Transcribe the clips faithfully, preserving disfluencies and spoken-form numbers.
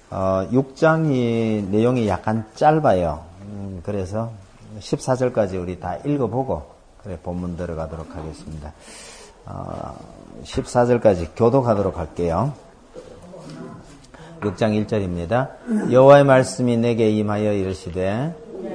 어, 육 장이 내용이 약간 짧아요. 음, 그래서 십사 절까지 우리 다 읽어보고 그래 본문 들어가도록 하겠습니다. 어, 십사 절까지 교독하도록 할게요. 육 장 일 절입니다. 여호와의 말씀이 내게 임하여 이르시되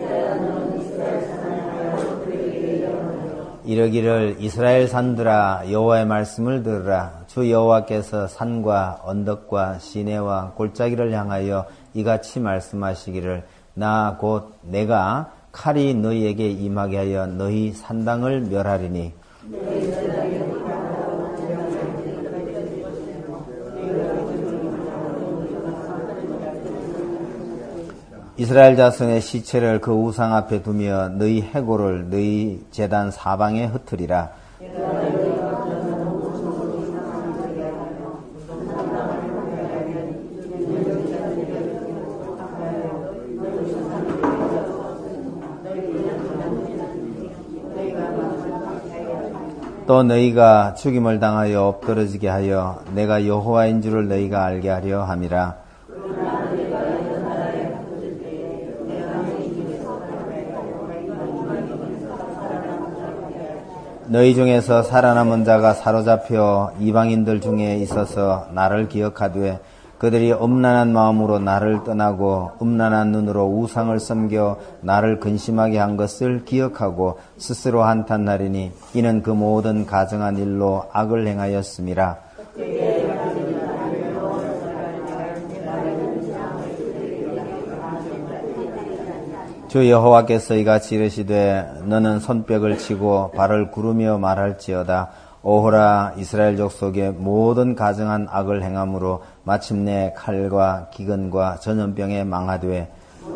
이르기를 이스라엘 산들아 여호와의 말씀을 들으라. 주 여호와께서 산과 언덕과 시내와 골짜기를 향하여 이같이 말씀하시기를 나 곧 내가 칼이 너희에게 임하게 하여 너희 산당을 멸하리니 이스라엘 자손의 시체를 그 우상 앞에 두며 너희 해골을 너희 제단 사방에 흩으리라. 또 너희가 죽임을 당하여 엎드러지게 하여 내가 여호와인 줄을 너희가 알게 하려 함이라. 너희 중에서 살아남은 자가 사로잡혀 이방인들 중에 있어서 나를 기억하되 그들이 음란한 마음으로 나를 떠나고 음란한 눈으로 우상을 섬겨 나를 근심하게 한 것을 기억하고 스스로 한탄하리니 이는 그 모든 가증한 일로 악을 행하였음이라. 주 여호와께서 이같이 이르시되 너는 손뼉을 치고 발을 구르며 말할지어다. 오호라 이스라엘 족속의 모든 가증한 악을 행함으로 마침내 칼과 기근과 전염병에 망하되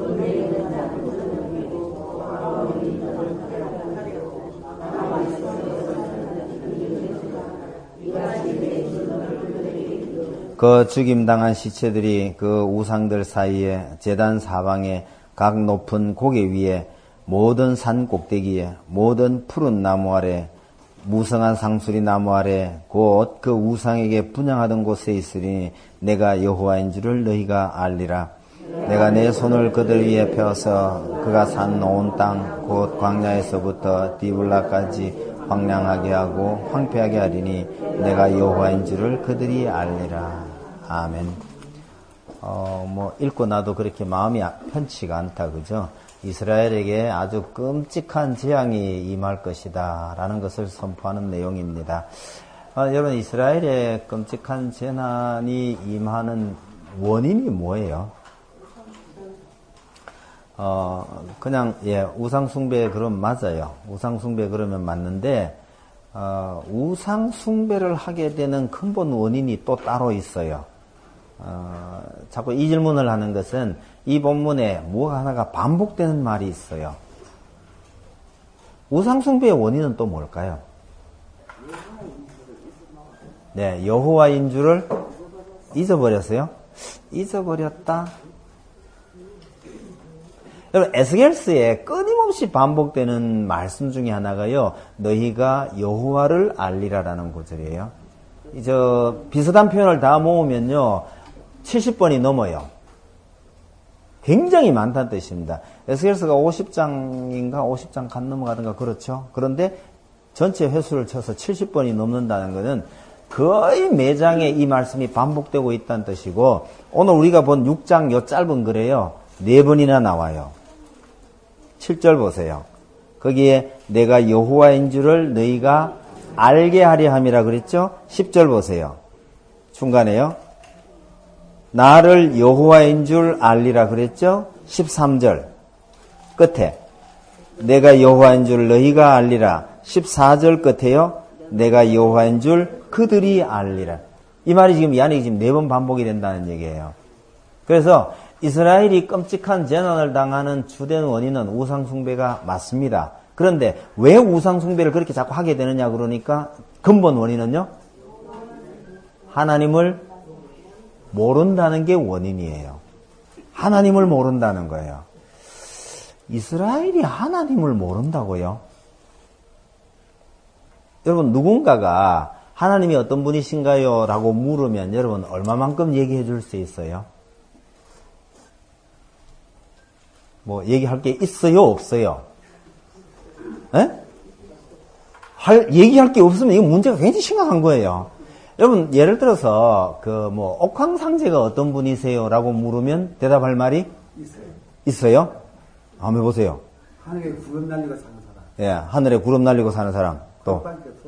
그 죽임당한 시체들이 그 우상들 사이에 제단 사방에 각 높은 고개 위에 모든 산 꼭대기에 모든 푸른 나무 아래 무성한 상수리 나무 아래 곧 그 우상에게 분향하던 곳에 있으니 내가 여호와인 줄을 너희가 알리라. 내가 내 손을 그들 위에 펴서 그가 산 온 땅 곧 광야에서부터 디블라까지 황량하게 하고 황폐하게 하리니 내가 여호와인 줄을 그들이 알리라. 아멘. 어, 뭐 읽고 나도 그렇게 마음이 편치가 않다, 그죠? 이스라엘에게 아주 끔찍한 재앙이 임할 것이다 라는 것을 선포하는 내용입니다. 어, 여러분, 이스라엘에 끔찍한 재난이 임하는 원인이 뭐예요? 어, 그냥 예, 우상숭배 그럼 맞아요. 우상숭배 그러면 맞는데 어, 우상숭배를 하게 되는 근본 원인이 또 따로 있어요. 어, 자꾸 이 질문을 하는 것은 이 본문에 무엇 하나가 반복되는 말이 있어요. 우상숭배의 원인은 또 뭘까요? 네, 여호와인 줄을 잊어버렸어요. 잊어버렸다. 여러분, 에스겔서에 끊임없이 반복되는 말씀 중에 하나가요, 너희가 여호와를 알리라라는 구절이에요. 저 비슷한 표현을 다 모으면요 칠십 번이 넘어요. 굉장히 많다는 뜻입니다. 에스겔서가 오십 장인가 오십 장 간 넘어가든가 그렇죠. 그런데 전체 횟수를 쳐서 칠십 번이 넘는다는 것은 거의 매장에 이 말씀이 반복되고 있다는 뜻이고, 오늘 우리가 본 육 장 요 짧은 글에요 네 번이나 나와요. 칠 절 보세요. 거기에 내가 여호와인 줄을 너희가 알게 하려 함이라 그랬죠. 십 절 보세요. 중간에요. 나를 여호와인 줄 알리라 그랬죠. 십삼 절 끝에 내가 여호와인 줄 너희가 알리라. 십사 절 끝에요. 내가 여호와인 줄 그들이 알리라. 이 말이 지금 이 안에 지금 네 번 반복이 된다는 얘기예요. 그래서 이스라엘이 끔찍한 재난을 당하는 주된 원인은 우상숭배가 맞습니다. 그런데 왜 우상숭배를 그렇게 자꾸 하게 되느냐 그러니까 근본 원인은요, 하나님을 모른다는 게 원인이에요. 하나님을 모른다는 거예요. 이스라엘이 하나님을 모른다고요? 여러분, 누군가가 하나님이 어떤 분이신가요? 라고 물으면 여러분 얼마만큼 얘기해 줄 수 있어요? 뭐 얘기할 게 있어요, 없어요? 에? 할, 얘기할 게 없으면 이거 문제가 굉장히 심각한 거예요. 여러분, 예를 들어서, 그, 뭐, 옥황상제가 어떤 분이세요? 라고 물으면 대답할 말이? 있어요. 있어요? 한번 해보세요. 하늘에 구름 날리고 사는 사람. 예, 하늘에 구름 날리고 사는 사람. 또.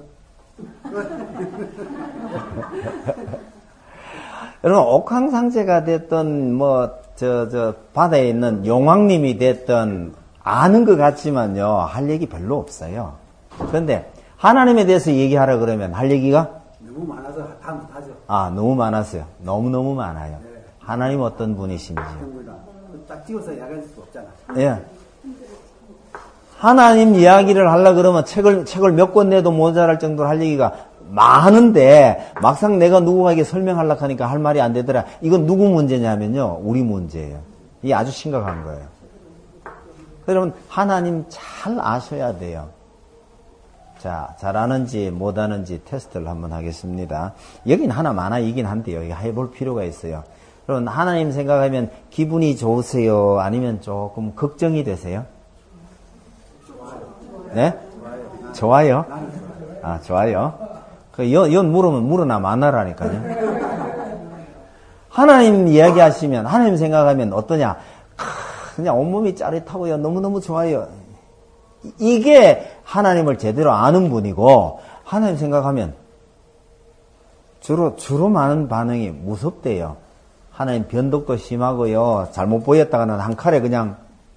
여러분, 옥황상제가 됐던, 뭐, 저, 저, 바다에 있는 용왕님이 됐던, 아는 것 같지만요, 할 얘기 별로 없어요. 그런데, 하나님에 대해서 얘기하라 그러면 할 얘기가? 너무 많아서 다 못하죠. 아, 너무 많았어요. 너무너무 많아요. 네. 하나님 어떤 분이신지. 딱 찍어서 이야기할 수 없잖아. 예. 하나님 이야기를 하려 그러면 책을, 책을 몇 권 내도 모자랄 정도로 할 얘기가 많은데, 막상 내가 누구에게 설명하려고 하니까 할 말이 안 되더라. 이건 누구 문제냐면요, 우리 문제예요. 이게 아주 심각한 거예요. 여러분, 하나님 잘 아셔야 돼요. 자, 잘 아는지 못 아는지 테스트를 한번 하겠습니다. 여긴 하나 많아 이긴 한데요. 이거 해볼 필요가 있어요. 여러분, 하나님 생각하면 기분이 좋으세요? 아니면 조금 걱정이 되세요? 네? 좋아요? 아, 좋아요? 그, 연, 연 물으면 물으나 마나라니까요. 하나님 이야기하시면, 하나님 생각하면 어떠냐? 그냥 온몸이 짜릿하고요. 너무너무 좋아요. 이게 하나님을 제대로 아는 분이고, 하나님 생각하면 주로, 주로 많은 반응이 무섭대요. 하나님 변덕도 심하고요. 잘못 보였다가는 한 칼에 그냥,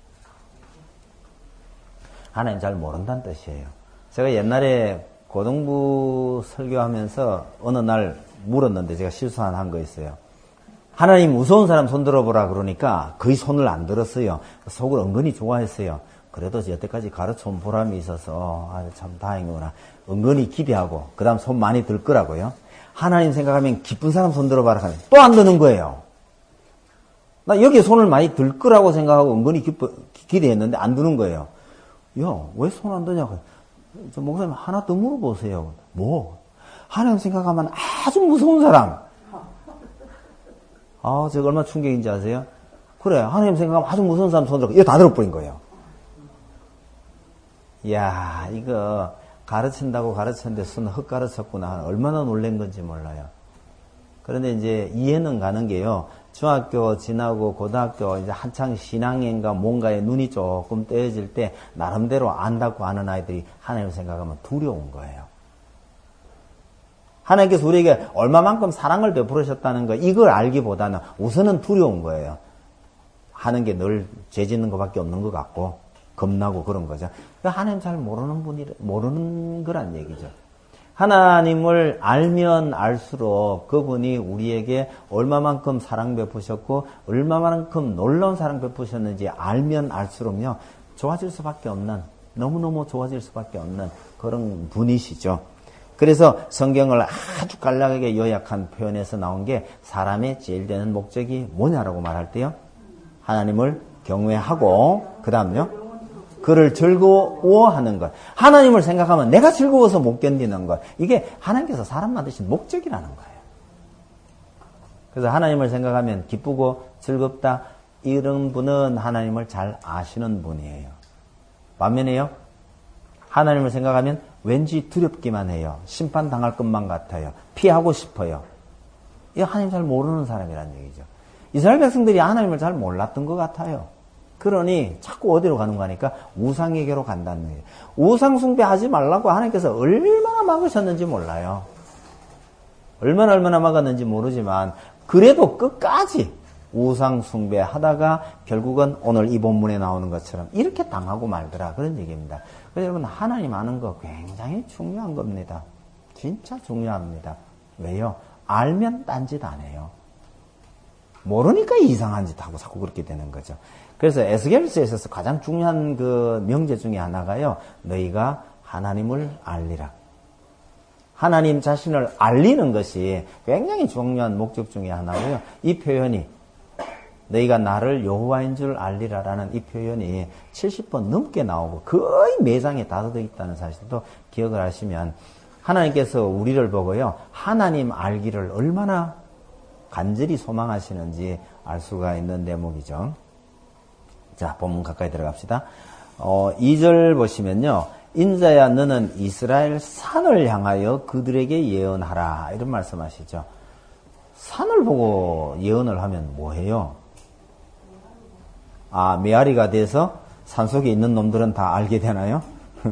하나님 잘 모른다는 뜻이에요. 제가 옛날에 고등부 설교하면서 어느 날 물었는데 제가 실수 하나 한 거 있어요. 하나님 무서운 사람 손 들어보라 그러니까 거의 손을 안 들었어요. 속을 은근히 좋아했어요. 그래도 여태까지 가르쳐온 보람이 있어서 아, 참 다행이구나. 은근히 기대하고 그 다음 손 많이 들 거라고요. 하나님 생각하면 기쁜 사람 손 들어봐라 하면 또 안 드는 거예요. 나 여기에 손을 많이 들 거라고 생각하고 은근히 기뻐, 기대했는데 안 드는 거예요. 야, 왜 손 안 드냐고. 저 목사님 하나 더 물어보세요. 뭐? 하나님 생각하면 아주 무서운 사람. 아, 제가 얼마나 충격인지 아세요? 그래, 하나님 생각하면 아주 무서운 사람 손 들고, 이거 다 들어버린 거예요. 이야, 이거 가르친다고 가르쳤는데 손 헛 가르쳤구나. 얼마나 놀란 건지 몰라요. 그런데 이제 이해는 가는 게요. 중학교 지나고 고등학교 이제 한창 신앙인가 뭔가에 눈이 조금 떼어질 때 나름대로 안다고 하는 아이들이 하나님을 생각하면 두려운 거예요. 하나님께서 우리에게 얼마만큼 사랑을 베풀으셨다는 거 이걸 알기보다는 우선은 두려운 거예요. 하는 게 늘 죄 짓는 것밖에 없는 것 같고 겁나고 그런 거죠. 하나님 잘 모르는 분이 모르는 거란 얘기죠. 하나님을 알면 알수록 그분이 우리에게 얼마만큼 사랑 베푸셨고 얼마만큼 놀라운 사랑 베푸셨는지 알면 알수록요 좋아질 수밖에 없는 너무너무 좋아질 수밖에 없는 그런 분이시죠. 그래서 성경을 아주 간략하게 요약한 표현에서 나온 게 사람의 제일 되는 목적이 뭐냐라고 말할 때요. 하나님을 경외하고 그 다음요. 그를 즐거워하는 것. 하나님을 생각하면 내가 즐거워서 못 견디는 것. 이게 하나님께서 사람 만드신 목적이라는 거예요. 그래서 하나님을 생각하면 기쁘고 즐겁다. 이런 분은 하나님을 잘 아시는 분이에요. 반면에요. 하나님을 생각하면 왠지 두렵기만 해요. 심판당할 것만 같아요. 피하고 싶어요. 이 하나님 잘 모르는 사람이라는 얘기죠. 이스라엘 백성들이 하나님을 잘 몰랐던 것 같아요. 그러니 자꾸 어디로 가는가 하니까 우상에게로 간다는 거예요. 우상 숭배하지 말라고 하나님께서 얼마나 막으셨는지 몰라요. 얼마나 얼마나 막았는지 모르지만 그래도 끝까지 우상 숭배하다가 결국은 오늘 이 본문에 나오는 것처럼 이렇게 당하고 말더라 그런 얘기입니다. 그래서 여러분 하나님 아는 거 굉장히 중요한 겁니다. 진짜 중요합니다. 왜요? 알면 딴짓 안 해요. 모르니까 이상한 짓 하고 자꾸 그렇게 되는 거죠. 그래서 에스겔서에 있어서 가장 중요한 그 명제 중에 하나가요. 너희가 하나님을 알리라. 하나님 자신을 알리는 것이 굉장히 중요한 목적 중에 하나고요. 이 표현이 너희가 나를 여호와인 줄 알리라라는 이 표현이 칠십 번 넘게 나오고 거의 매장에 다 들어 있다는 사실도 기억을 하시면 하나님께서 우리를 보고요. 하나님 알기를 얼마나 간절히 소망하시는지 알 수가 있는 대목이죠. 자, 본문 가까이 들어갑시다. 어, 이 절 보시면요. 인자야 너는 이스라엘 산을 향하여 그들에게 예언하라. 이런 말씀하시죠. 산을 보고 예언을 하면 뭐해요? 아, 메아리가 돼서 산속에 있는 놈들은 다 알게 되나요?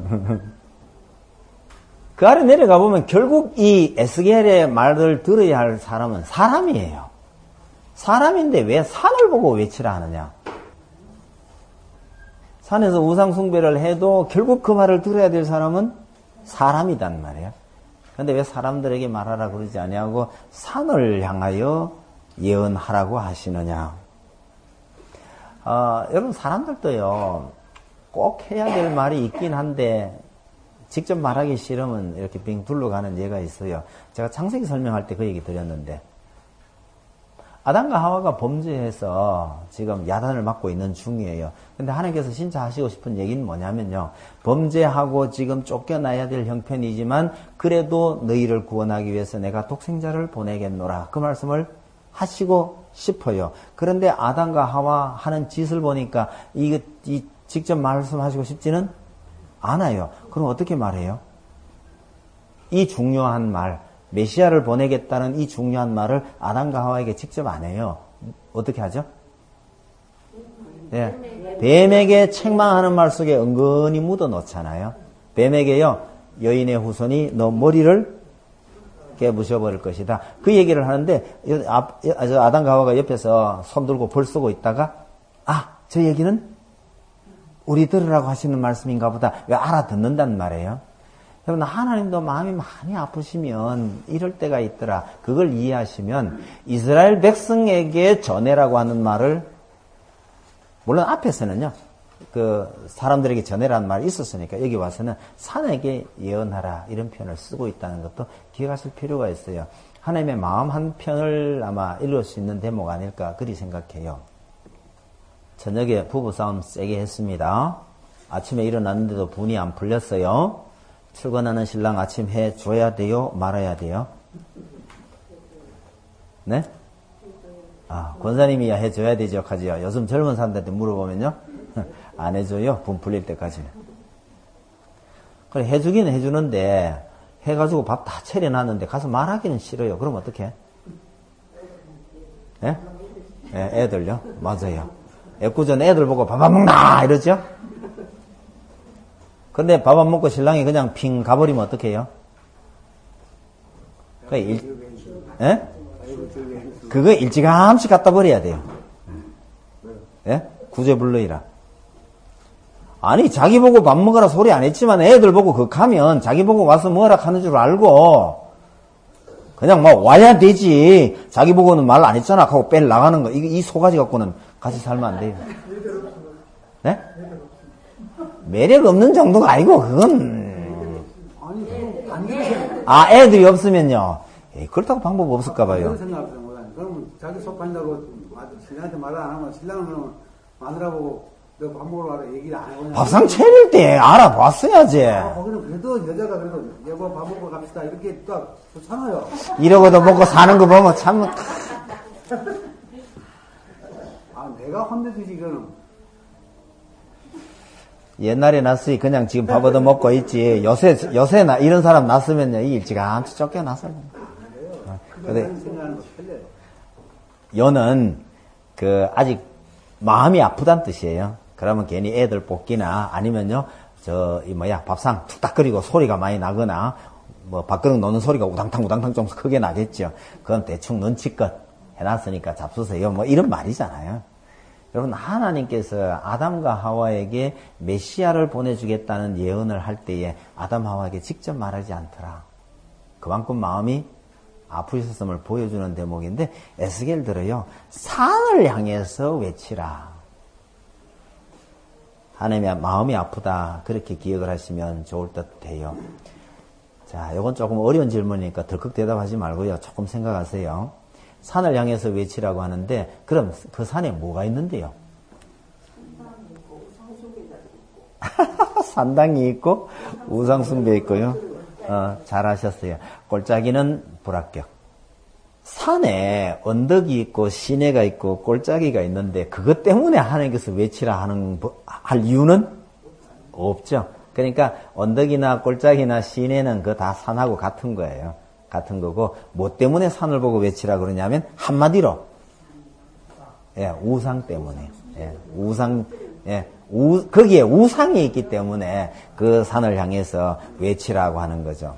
그 아래 내려가 보면 결국 이 에스겔의 말을 들어야 할 사람은 사람이에요. 사람인데 왜 산을 보고 외치라 하느냐? 산에서 우상 숭배를 해도 결국 그 말을 들어야 될 사람은 사람이단 말이에요. 그런데 왜 사람들에게 말하라 그러지 아니하고 산을 향하여 예언하라고 하시느냐? 어, 여러분 사람들도요 꼭 해야 될 말이 있긴 한데 직접 말하기 싫으면 이렇게 빙 둘러가는 예가 있어요. 제가 창세기 설명할 때 그 얘기 드렸는데 아담과 하와가 범죄해서 지금 야단을 맞고 있는 중이에요. 근데 하나님께서 진짜 하시고 싶은 얘기는 뭐냐면요. 범죄하고 지금 쫓겨나야 될 형편이지만 그래도 너희를 구원하기 위해서 내가 독생자를 보내겠노라. 그 말씀을 하시고 싶어요. 그런데 아담과 하와 하는 짓을 보니까 이거 이 직접 말씀하시고 싶지는 않아요. 그럼 어떻게 말해요? 이 중요한 말, 메시아를 보내겠다는 이 중요한 말을 아담과 하와에게 직접 안 해요. 어떻게 하죠? 네. 뱀에게 책망하는 말 속에 은근히 묻어 놓잖아요. 뱀에게요, 여인의 후손이 너 머리를 깨부셔버릴 것이다. 그 얘기를 하는데, 아담과 하와가 옆에서 손 들고 벌 쓰고 있다가, 아, 저 얘기는 우리 들으라고 하시는 말씀인가 보다. 왜 알아듣는단 말이에요. 여러분, 하나님도 마음이 많이 아프시면 이럴 때가 있더라. 그걸 이해하시면 이스라엘 백성에게 전해라고 하는 말을, 물론 앞에서는요, 그 사람들에게 전해라는 말이 있었으니까 여기 와서는 산에게 예언하라 이런 표현을 쓰고 있다는 것도 기억하실 필요가 있어요. 하나님의 마음 한편을 아마 읽을 수 있는 대목 아닐까 그리 생각해요. 저녁에 부부싸움 세게 했습니다. 아침에 일어났는데도 분이 안 풀렸어요. 출근하는 신랑 아침 해줘야 돼요? 말아야 돼요? 네? 아, 권사님이야 해줘야 되죠? 하지요. 요즘 젊은 사람들한테 물어보면요. 안 해줘요? 분 풀릴 때까지. 그래, 해주기는 해주는데, 해가지고 밥 다 차려놨는데 가서 말하기는 싫어요. 그럼 어떡해? 예? 예, 애들요? 맞아요. 애꿎은 애들 보고 밥 안 먹나! 이러죠? 근데 밥 안 먹고 신랑이 그냥 핑 가버리면 어떡해요? 그 일, 예? 그거 일찌감치 갖다 버려야 돼요. 예? 구제불능이라. 아니, 자기 보고 밥 먹으라 소리 안 했지만 애들 보고 그거 가면 자기 보고 와서 뭐라 하는 줄 알고 그냥 뭐 와야 되지. 자기 보고는 말 안 했잖아 하고 뺄 나가는 거. 이, 이 소가지 갖고는 같이 살면 안 돼요. 네? 매력 없는 정도가 아니고 그건 아 애들이 없으면요. 에이, 그렇다고 방법 없을까 봐요. 그럼 자기 속 판다고 신랑한테 말 안 하면 신랑은 그러면 마누라보고 너 밥 먹으러 가라 얘기를 안 하고 밥상 차릴 때 알아봤어야지. 아, 거기는 그래도 여자가 그래도 여보 밥 먹으러 갑시다 이렇게 딱 좋잖아요. 이러고도 먹고 사는 거 보면 참. 아 내가 혼내주지 그럼. 옛날에 났으니 그냥 지금 밥 얻어 먹고 있지. 요새 요새 나 이런 사람 났으면요 이 일찌감치 쫓겨났어요. 근데 여는 그 아직 마음이 아프단 뜻이에요. 그러면 괜히 애들 뽑기나 아니면요 저 이 뭐야 밥상 툭탁거리고 소리가 많이 나거나 뭐 밥그릇 놓는 소리가 우당탕 우당탕 좀 크게 나겠죠. 그건 대충 눈치껏 해놨으니까 잡수세요. 뭐 이런 말이잖아요. 여러분 하나님께서 아담과 하와에게 메시아를 보내주겠다는 예언을 할 때에 아담 하와에게 직접 말하지 않더라. 그만큼 마음이 아프셨음을 보여주는 대목인데 에스겔 들어요. 산을 향해서 외치라. 하나님의 마음이 아프다. 그렇게 기억을 하시면 좋을 듯 해요. 자, 이건 조금 어려운 질문이니까 덜컥 대답하지 말고요. 조금 생각하세요. 산을 향해서 외치라고 하는데 그럼 그 산에 뭐가 있는데요? 산당이 있고 우상숭배 있고요. 어, 잘하셨어요. 골짜기는 불합격. 산에 언덕이 있고 시내가 있고 골짜기가 있는데 그것 때문에 하나님께서 외치라 하는 할 이유는 없죠. 그러니까 언덕이나 골짜기나 시내는 그 다 산하고 같은 거예요. 같은 거고 뭐 때문에 산을 보고 외치라 그러냐면 한마디로 예, 우상 때문에 예, 우상 예, 우, 거기에 우상이 있기 때문에 그 산을 향해서 외치라고 하는 거죠.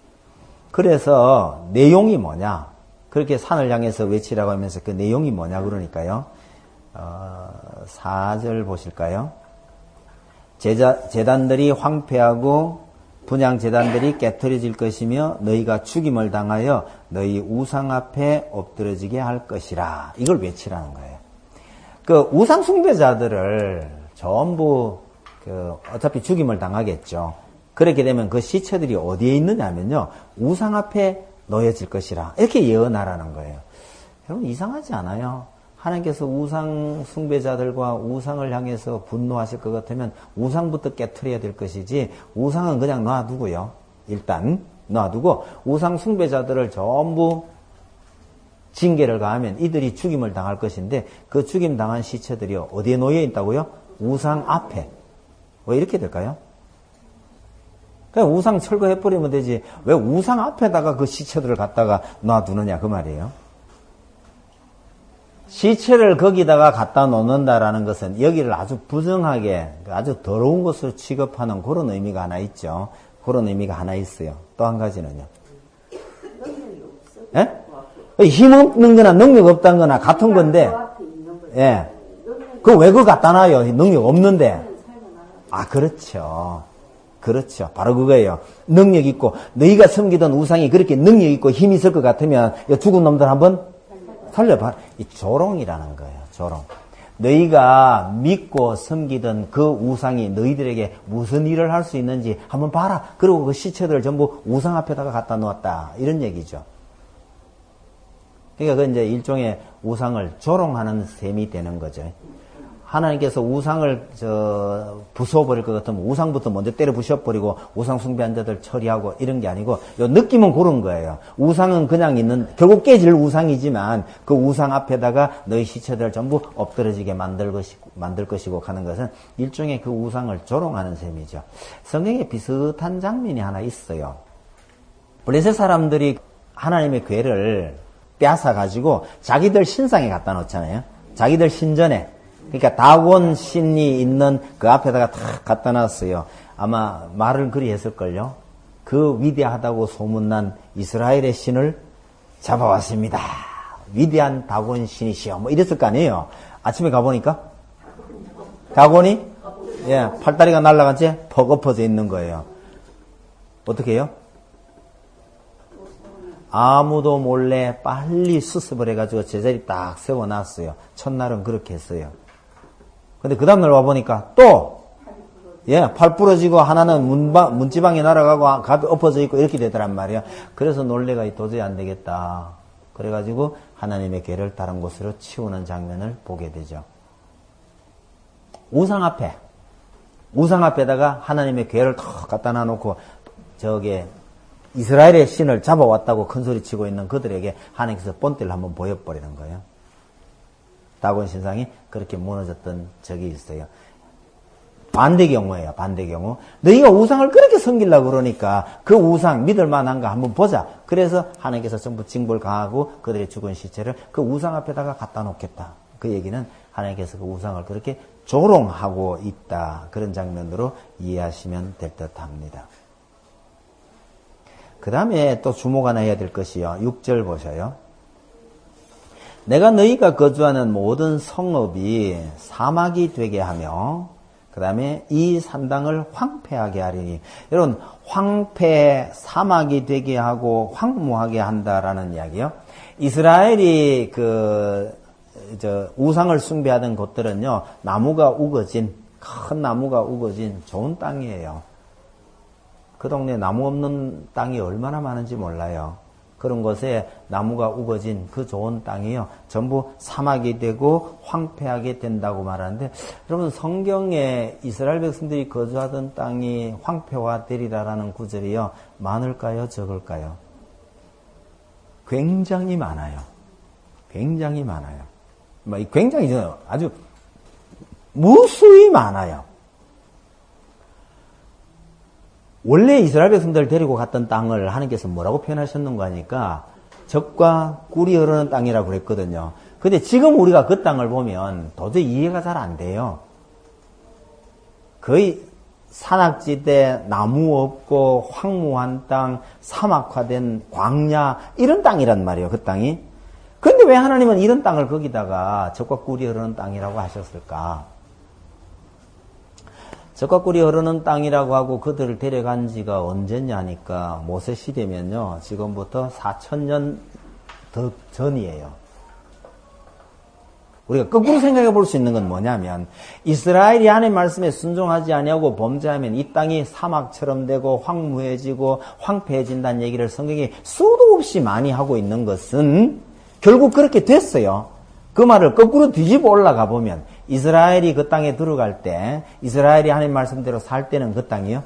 그래서 내용이 뭐냐? 그렇게 산을 향해서 외치라고 하면서 그 내용이 뭐냐 그러니까요. 어, 사 절 보실까요? 제자, 제단들이 황폐하고 분향 제단들이 깨트려질 것이며 너희가 죽임을 당하여 너희 우상 앞에 엎드러지게 할 것이라. 이걸 외치라는 거예요. 그 우상 숭배자들을 전부 그 어차피 죽임을 당하겠죠. 그렇게 되면 그 시체들이 어디에 있느냐면요. 우상 앞에 놓여질 것이라. 이렇게 예언하라는 거예요. 여러분 이상하지 않아요? 하나님께서 우상 숭배자들과 우상을 향해서 분노하실 것 같으면 우상부터 깨트려야 될 것이지 우상은 그냥 놔두고요. 일단 놔두고 우상 숭배자들을 전부 징계를 가하면 이들이 죽임을 당할 것인데 그 죽임 당한 시체들이 어디에 놓여 있다고요? 우상 앞에. 왜 이렇게 될까요? 그냥 우상 철거해버리면 되지. 왜 우상 앞에다가 그 시체들을 갖다가 놔두느냐 그 말이에요. 시체를 거기다가 갖다 놓는다라는 것은 여기를 아주 부정하게 아주 더러운 것으로 취급하는 그런 의미가 하나 있죠. 그런 의미가 하나 있어요. 또 한 가지는요. 예? 힘없는 거나 능력 없다는 거나 같은 건데 예. 그 왜 그거 갖다 놔요? 능력 없는데. 아 그렇죠. 그렇죠. 바로 그거예요. 능력 있고 너희가 섬기던 우상이 그렇게 능력 있고 힘이 있을 것 같으면 죽은 놈들 한번 살려봐. 이 조롱이라는 거예요. 조롱. 너희가 믿고 섬기던 그 우상이 너희들에게 무슨 일을 할 수 있는지 한번 봐라. 그리고 그 시체들을 전부 우상 앞에다가 갖다 놓았다. 이런 얘기죠. 그러니까 그 이제 일종의 우상을 조롱하는 셈이 되는 거죠. 하나님께서 우상을 저 부숴버릴 것 같으면 우상부터 먼저 때려 부셔버리고 우상 숭배한 자들 처리하고 이런 게 아니고 요 느낌은 그런 거예요. 우상은 그냥 있는 결국 깨질 우상이지만 그 우상 앞에다가 너희 시체들을 전부 엎드러지게 만들 것이고 만들 것이고 하는 것은 일종의 그 우상을 조롱하는 셈이죠. 성경에 비슷한 장면이 하나 있어요. 블레셋 사람들이 하나님의 궤를 빼앗아 가지고 자기들 신상에 갖다 놓잖아요. 자기들 신전에. 그러니까 다곤 신이 있는 그 앞에다가 탁 갖다 놨어요. 아마 말을 그리 했을걸요. 그 위대하다고 소문난 이스라엘의 신을 잡아왔습니다. 위대한 다곤 신이시여. 뭐 이랬을 거 아니에요. 아침에 가보니까 다곤이 예, 팔다리가 날아간 채 퍽 엎어져 있는 거예요. 어떻게 해요? 아무도 몰래 빨리 수습을 해가지고 제자리 딱 세워놨어요. 첫날은 그렇게 했어요. 근데 그 다음날 와보니까 또, 예, 팔 부러지고 하나는 문방, 문지방에 날아가고 갑이 엎어져 있고 이렇게 되더란 말이야. 그래서 놀래가 도저히 안 되겠다. 그래가지고 하나님의 궤를 다른 곳으로 치우는 장면을 보게 되죠. 우상 앞에, 우상 앞에다가 하나님의 궤를 탁 갖다 놔놓고 저게 이스라엘의 신을 잡아왔다고 큰소리 치고 있는 그들에게 하나님께서 본때를 한번 보여버리는 거예요. 다곤 신상이 그렇게 무너졌던 적이 있어요. 반대 경우예요. 반대 경우. 너희가 우상을 그렇게 섬기려고 그러니까 그 우상 믿을 만한가 한번 보자. 그래서 하나님께서 전부 징벌 강하고 그들의 죽은 시체를 그 우상 앞에다가 갖다 놓겠다. 그 얘기는 하나님께서 그 우상을 그렇게 조롱하고 있다. 그런 장면으로 이해하시면 될 듯합니다. 그 다음에 또 주목 하나 해야 될 것이요. 육 절 보셔요. 내가 너희가 거주하는 모든 성읍이 사막이 되게 하며 그 다음에 이 산당을 황폐하게 하리니. 여러분 황폐 사막이 되게 하고 황무하게 한다라는 이야기요. 이스라엘이 그 저 우상을 숭배하던 곳들은요. 나무가 우거진 큰 나무가 우거진 좋은 땅이에요. 그 동네 나무 없는 땅이 얼마나 많은지 몰라요. 그런 곳에 나무가 우거진 그 좋은 땅이요. 전부 사막이 되고 황폐하게 된다고 말하는데 여러분 성경에 이스라엘 백성들이 거주하던 땅이 황폐화되리라라는 구절이요. 많을까요? 적을까요? 굉장히 많아요. 굉장히 많아요. 뭐 굉장히 아주 무수히 많아요. 원래 이스라엘 백성들을 데리고 갔던 땅을 하나님께서 뭐라고 표현하셨는가 하니까 젖과 꿀이 흐르는 땅이라고 그랬거든요. 근데 지금 우리가 그 땅을 보면 도저히 이해가 잘 안 돼요. 거의 산악지대, 나무 없고 황무한 땅, 사막화된 광야 이런 땅이란 말이에요. 그 땅이. 근데 왜 하나님은 이런 땅을 거기다가 젖과 꿀이 흐르는 땅이라고 하셨을까? 젖과 꿀이 흐르는 땅이라고 하고 그들을 데려간 지가 언제냐 하니까 모세 시대면요. 지금부터 사천 년 더 전이에요. 우리가 거꾸로 생각해 볼 수 있는 건 뭐냐면 이스라엘이 하나님의 말씀에 순종하지 아니하고 범죄하면 이 땅이 사막처럼 되고 황무해지고 황폐해진다는 얘기를 성경이 수도 없이 많이 하고 있는 것은 결국 그렇게 됐어요. 그 말을 거꾸로 뒤집어 올라가 보면 이스라엘이 그 땅에 들어갈 때 이스라엘이 하나님 말씀대로 살 때는 그 땅이요?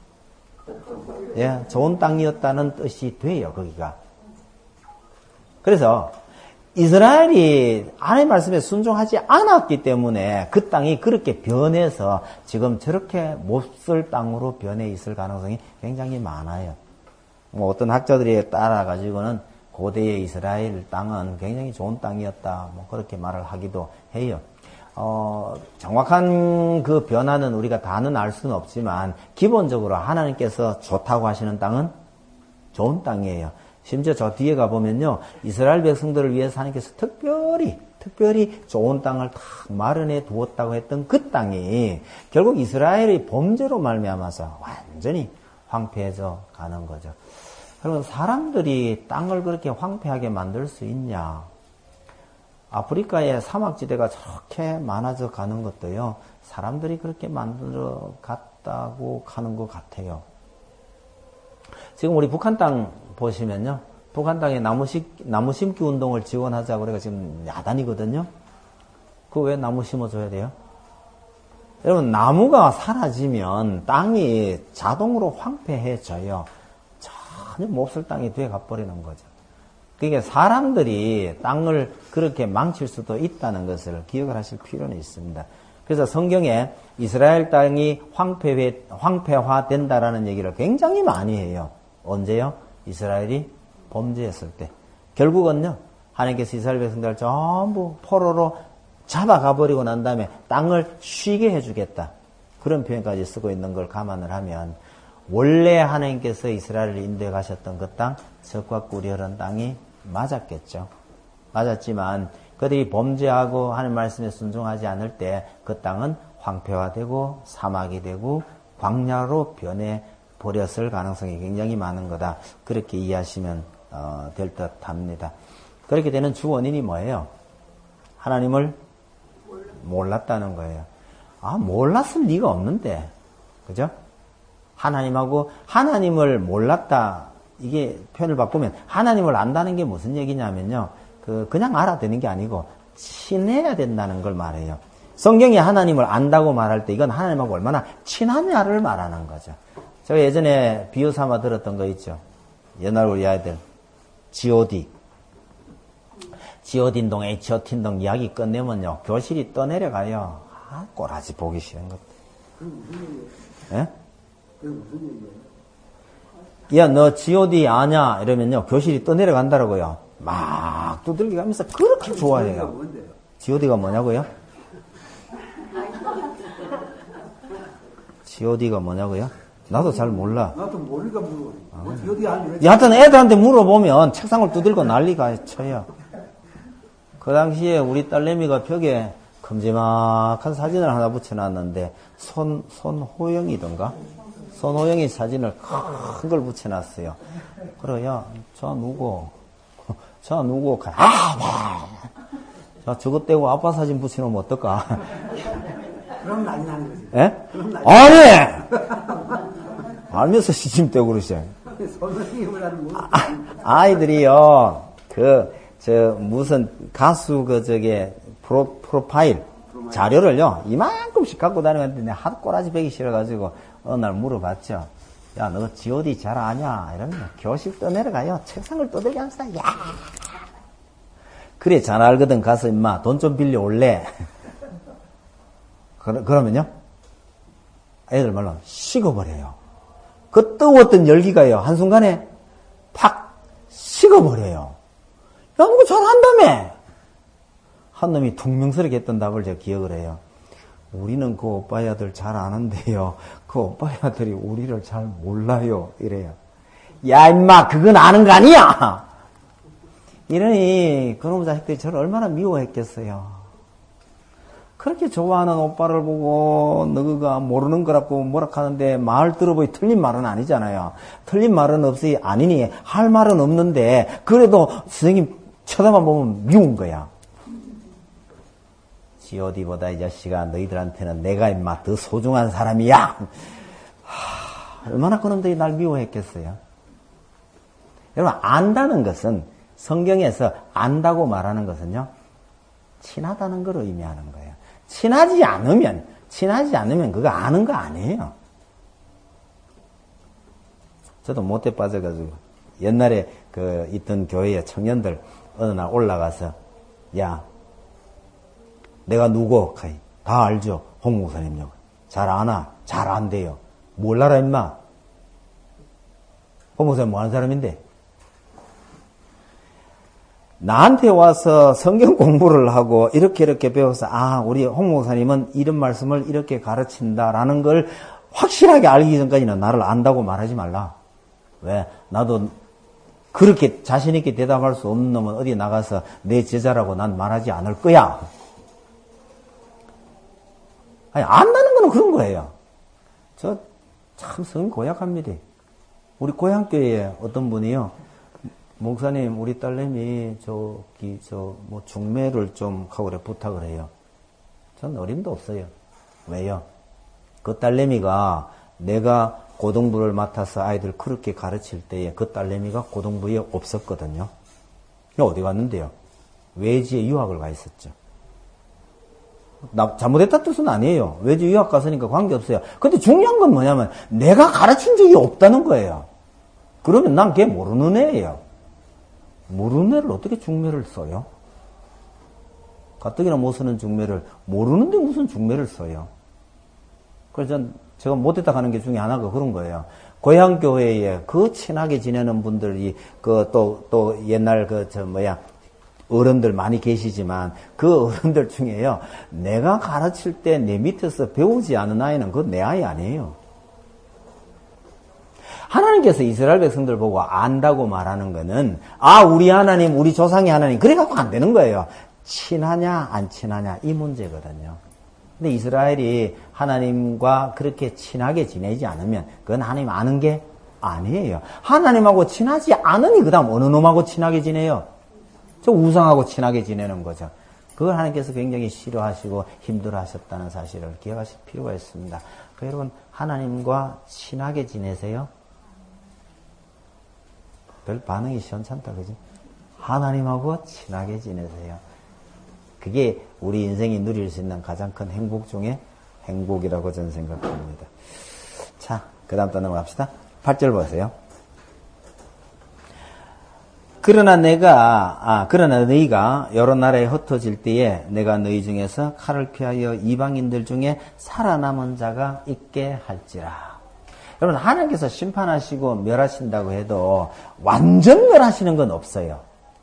예, 좋은 땅이었다는 뜻이 돼요. 거기가. 그래서 이스라엘이 하나님 말씀에 순종하지 않았기 때문에 그 땅이 그렇게 변해서 지금 저렇게 몹쓸 땅으로 변해 있을 가능성이 굉장히 많아요. 뭐 어떤 학자들이 따라 가지고는 고대의 이스라엘 땅은 굉장히 좋은 땅이었다. 뭐 그렇게 말을 하기도 해요. 어, 정확한 그 변화는 우리가 다는 알 수는 없지만 기본적으로 하나님께서 좋다고 하시는 땅은 좋은 땅이에요. 심지어 저 뒤에 가보면요. 이스라엘 백성들을 위해서 하나님께서 특별히 특별히 좋은 땅을 탁 마련해 두었다고 했던 그 땅이 결국 이스라엘의 범죄로 말미암아서 완전히 황폐해져 가는 거죠. 그러면 사람들이 땅을 그렇게 황폐하게 만들 수 있냐? 아프리카의 사막지대가 저렇게 많아져 가는 것도요. 사람들이 그렇게 만들어 갔다고 하는 것 같아요. 지금 우리 북한 땅 보시면요. 북한 땅에 나무, 심, 나무 심기 운동을 지원하자고 그래가 지금 야단이거든요. 그거 왜 나무 심어줘야 돼요? 여러분, 나무가 사라지면 땅이 자동으로 황폐해져요. 전혀 몹쓸 땅이 돼 가버리는 거죠. 그러니까 사람들이 땅을 그렇게 망칠 수도 있다는 것을 기억을 하실 필요는 있습니다. 그래서 성경에 이스라엘 땅이 황폐, 황폐화된다라는 얘기를 굉장히 많이 해요. 언제요? 이스라엘이 범죄했을 때. 결국은요, 하나님께서 이스라엘 백성들을 전부 포로로 잡아가버리고 난 다음에 땅을 쉬게 해주겠다. 그런 표현까지 쓰고 있는 걸 감안을 하면 원래 하나님께서 이스라엘을 인도해 가셨던 그 땅, 젖과 꿀이 흐르는 땅이 맞았겠죠. 맞았지만 그들이 범죄하고 하나님 말씀에 순종하지 않을 때 그 땅은 황폐화되고 사막이 되고 광야로 변해 버렸을 가능성이 굉장히 많은 거다. 그렇게 이해하시면 어, 될 듯합니다. 그렇게 되는 주 원인이 뭐예요? 하나님을 몰랐다는 거예요. 아, 몰랐을 리가 없는데, 그죠? 하나님하고 하나님을 몰랐다. 이게 표현을 바꾸면 하나님을 안다는 게 무슨 얘기냐면요. 그 그냥 알아듣는 게 아니고 친해야 된다는 걸 말해요. 성경이 하나님을 안다고 말할 때 이건 하나님하고 얼마나 친하냐를 말하는 거죠. 제가 예전에 비유 삼아 들었던 거 있죠. 옛날 우리 아이들 지 오 디 지오딘동, 에이치오틴동 이야기 끝내면요 교실이 떠내려가요. 아, 꼬라지 보기 싫은 것. 예? 야, 너 지 오 디 아냐? 이러면요 교실이 떠내려간다라고요. 막 두들겨 가면서 그렇게 좋아해요. 지 오 디가 뭐냐고요? 지 오 디가 뭐냐고요? 나도 잘 몰라. 나도 모르니까 물어. 뭐 지 오 디 아니야? 여하튼 애들한테 물어보면 책상을 두들고 난리가 쳐요. 그 당시에 우리 딸내미가 벽에 큼지막한 사진을 하나 붙여놨는데 손, 손호영이던가? 손호영이 사진을 큰 걸 붙여놨어요. 그래요. 저 누구? 저 누구? 아, 와. 자, 저것 떼고 아빠 사진 붙여놓으면 어떨까? 그럼 난리 나는 거지. 예? 그럼 난리 아니! 알면서 시침 떼고 그러시죠. 아, 아이들이요, 그, 저, 무슨 가수 그, 저게, 프로, 프로파일 자료를요, 이만큼씩 갖고 다니는데 내가 하도 꼬라지 베기 싫어가지고 어느 날 물어봤죠. 야, 너 지오디 잘 아냐? 이러면 교실 떠내려가요. 책상을 떠들게 하면서, 야! 그래, 잘 알거든. 가서 임마 돈 좀 빌려 올래. 그러, 그러면요? 애들 말로 식어버려요. 그 뜨거웠던 열기가요. 한순간에 팍 식어버려요. 야, 너 잘한다며! 한 놈이 퉁명스럽게 했던 답을 제가 기억을 해요. 우리는 그 오빠야들 잘 아는데요. 그 오빠야들이 우리를 잘 몰라요. 이래요. 야, 임마, 그건 아는 거 아니야! 이러니, 그놈 자식들이 저를 얼마나 미워했겠어요. 그렇게 좋아하는 오빠를 보고, 너가 모르는 거라고 뭐라 하는데, 말 들어보니 틀린 말은 아니잖아요. 틀린 말은 없으니, 아니니, 할 말은 없는데, 그래도 선생님 쳐다만 보면 미운 거야. 지오디보다 이 자식아, 너희들한테는 내가 임마 더 소중한 사람이야. 하, 얼마나 그놈들이 날 미워했겠어요. 여러분, 안다는 것은, 성경에서 안다고 말하는 것은요, 친하다는 걸 의미하는 거예요. 친하지 않으면, 친하지 않으면 그거 아는 거 아니에요. 저도 못돼 빠져가지고, 옛날에 그 있던 교회에 청년들 어느 날 올라가서, 야, 내가 누구? 다 알죠? 홍 목사님요. 잘 아나? 잘 안돼요. 몰라라 임마. 홍 목사님 뭐 하는 사람인데? 나한테 와서 성경 공부를 하고 이렇게 이렇게 배워서 아, 우리 홍 목사님은 이런 말씀을 이렇게 가르친다라는 걸 확실하게 알기 전까지는 나를 안다고 말하지 말라. 왜? 나도 그렇게 자신 있게 대답할 수 없는 놈은 어디 나가서 내 제자라고 난 말하지 않을 거야. 아니, 안다는 거는 그런 거예요. 저 참 성이 고약합니다. 우리 고향교회에 어떤 분이요. 목사님, 우리 딸내미 저기 저 뭐 중매를 좀 하고 그래 부탁을 해요. 전 어림도 없어요. 왜요? 그 딸내미가 내가 고등부를 맡아서 아이들 그렇게 가르칠 때에 그 딸내미가 고등부에 없었거든요. 어디 갔는데요? 외지에 유학을 가 있었죠. 나 잘못했다 뜻은 아니에요. 외지 유학 갔으니까 관계없어요. 근데 중요한 건 뭐냐면 내가 가르친 적이 없다는 거예요. 그러면 난 걔 모르는 애예요. 모르는 애를 어떻게 중매를 써요? 가뜩이나 못 쓰는 중매를 모르는데 무슨 중매를 써요? 그래서 전 제가 못했다 하는 게 중에 하나가 그런 거예요. 고향교회에 그 친하게 지내는 분들이 그 또 또 옛날 그 저 뭐야 어른들 많이 계시지만 그 어른들 중에요. 내가 가르칠 때 내 밑에서 배우지 않은 아이는 그건 내 아이 아니에요. 하나님께서 이스라엘 백성들 보고 안다고 말하는 거는 아 우리 하나님 우리 조상의 하나님 그래 갖고 안 되는 거예요. 친하냐 안 친하냐 이 문제거든요. 근데 이스라엘이 하나님과 그렇게 친하게 지내지 않으면 그건 하나님 아는 게 아니에요. 하나님하고 친하지 않으니 그 다음 어느 놈하고 친하게 지내요? 저 우상하고 친하게 지내는 거죠. 그걸 하나님께서 굉장히 싫어하시고 힘들어하셨다는 사실을 기억하실 필요가 있습니다. 그러니까 여러분 하나님과 친하게 지내세요? 별 반응이 시원찮다 그지? 하나님하고 친하게 지내세요. 그게 우리 인생이 누릴 수 있는 가장 큰 행복 중에 행복이라고 저는 생각합니다. 자, 그 다음 또 넘어갑시다. 팔 절 보세요. 그러나 내가, 아, 그러나 너희가 여러 나라에 흩어질 때에 내가 너희 중에서 칼을 피하여 이방인들 중에 살아남은 자가 있게 할지라. 여러분, 하나님께서 심판하시고 멸하신다고 해도 완전 멸하시는 건 없어요.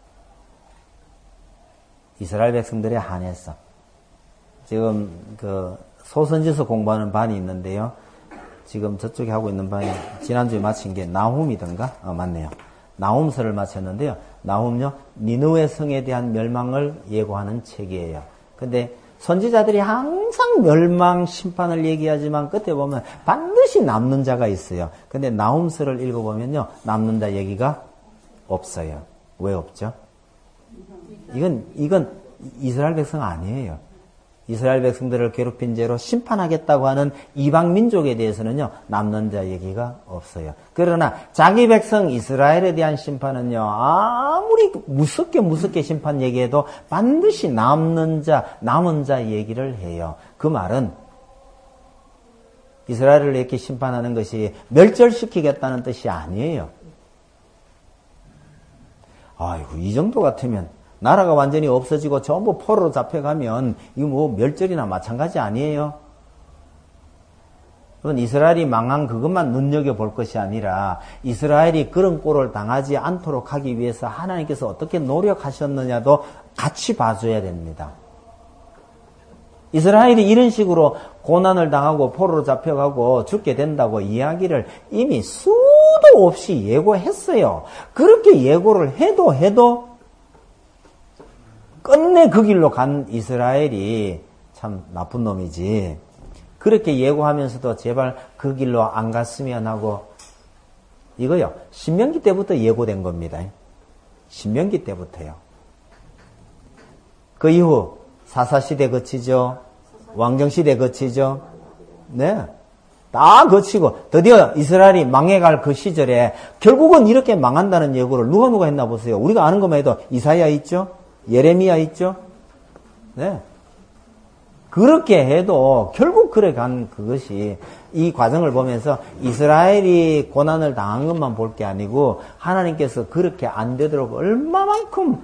이스라엘 백성들에 한해서. 지금 그 소선지서 공부하는 반이 있는데요. 지금 저쪽에 하고 있는 반이 지난주에 마친 게 나훔이던가? 어, 맞네요. 나훔서를 마쳤는데요. 나훔요, 니느웨 성에 대한 멸망을 예고하는 책이에요. 근데 선지자들이 항상 멸망 심판을 얘기하지만 끝에 보면 반드시 남는 자가 있어요. 근데 나훔서를 읽어보면요, 남는 자 얘기가 없어요. 왜 없죠? 이건, 이건 이스라엘 백성 아니에요. 이스라엘 백성들을 괴롭힌 죄로 심판하겠다고 하는 이방 민족에 대해서는요, 남는 자 얘기가 없어요. 그러나 자기 백성 이스라엘에 대한 심판은요, 아무리 무섭게 무섭게 심판 얘기해도 반드시 남는 자, 남은 자 얘기를 해요. 그 말은 이스라엘을 이렇게 심판하는 것이 멸절시키겠다는 뜻이 아니에요. 아이고, 이 정도 같으면 나라가 완전히 없어지고 전부 포로로 잡혀가면 이거 뭐 멸절이나 마찬가지 아니에요? 그건 이스라엘이 망한 그것만 눈여겨볼 것이 아니라 이스라엘이 그런 꼴을 당하지 않도록 하기 위해서 하나님께서 어떻게 노력하셨느냐도 같이 봐줘야 됩니다. 이스라엘이 이런 식으로 고난을 당하고 포로로 잡혀가고 죽게 된다고 이야기를 이미 수도 없이 예고했어요. 그렇게 예고를 해도 해도 끝내 그 길로 간 이스라엘이 참 나쁜 놈이지. 그렇게 예고하면서도 제발 그 길로 안 갔으면 하고, 이거요, 신명기 때부터 예고된 겁니다. 신명기 때부터요. 그 이후 사사시대 거치죠. 왕정시대 거치죠. 네. 다 거치고 드디어 이스라엘이 망해갈 그 시절에 결국은 이렇게 망한다는 예고를 누가 누가 했나 보세요. 우리가 아는 것만 해도 이사야 있죠. 예레미야 있죠. 네. 그렇게 해도 결국 그래 간 그것이 이 과정을 보면서 이스라엘이 고난을 당한 것만 볼 게 아니고 하나님께서 그렇게 안 되도록 얼마만큼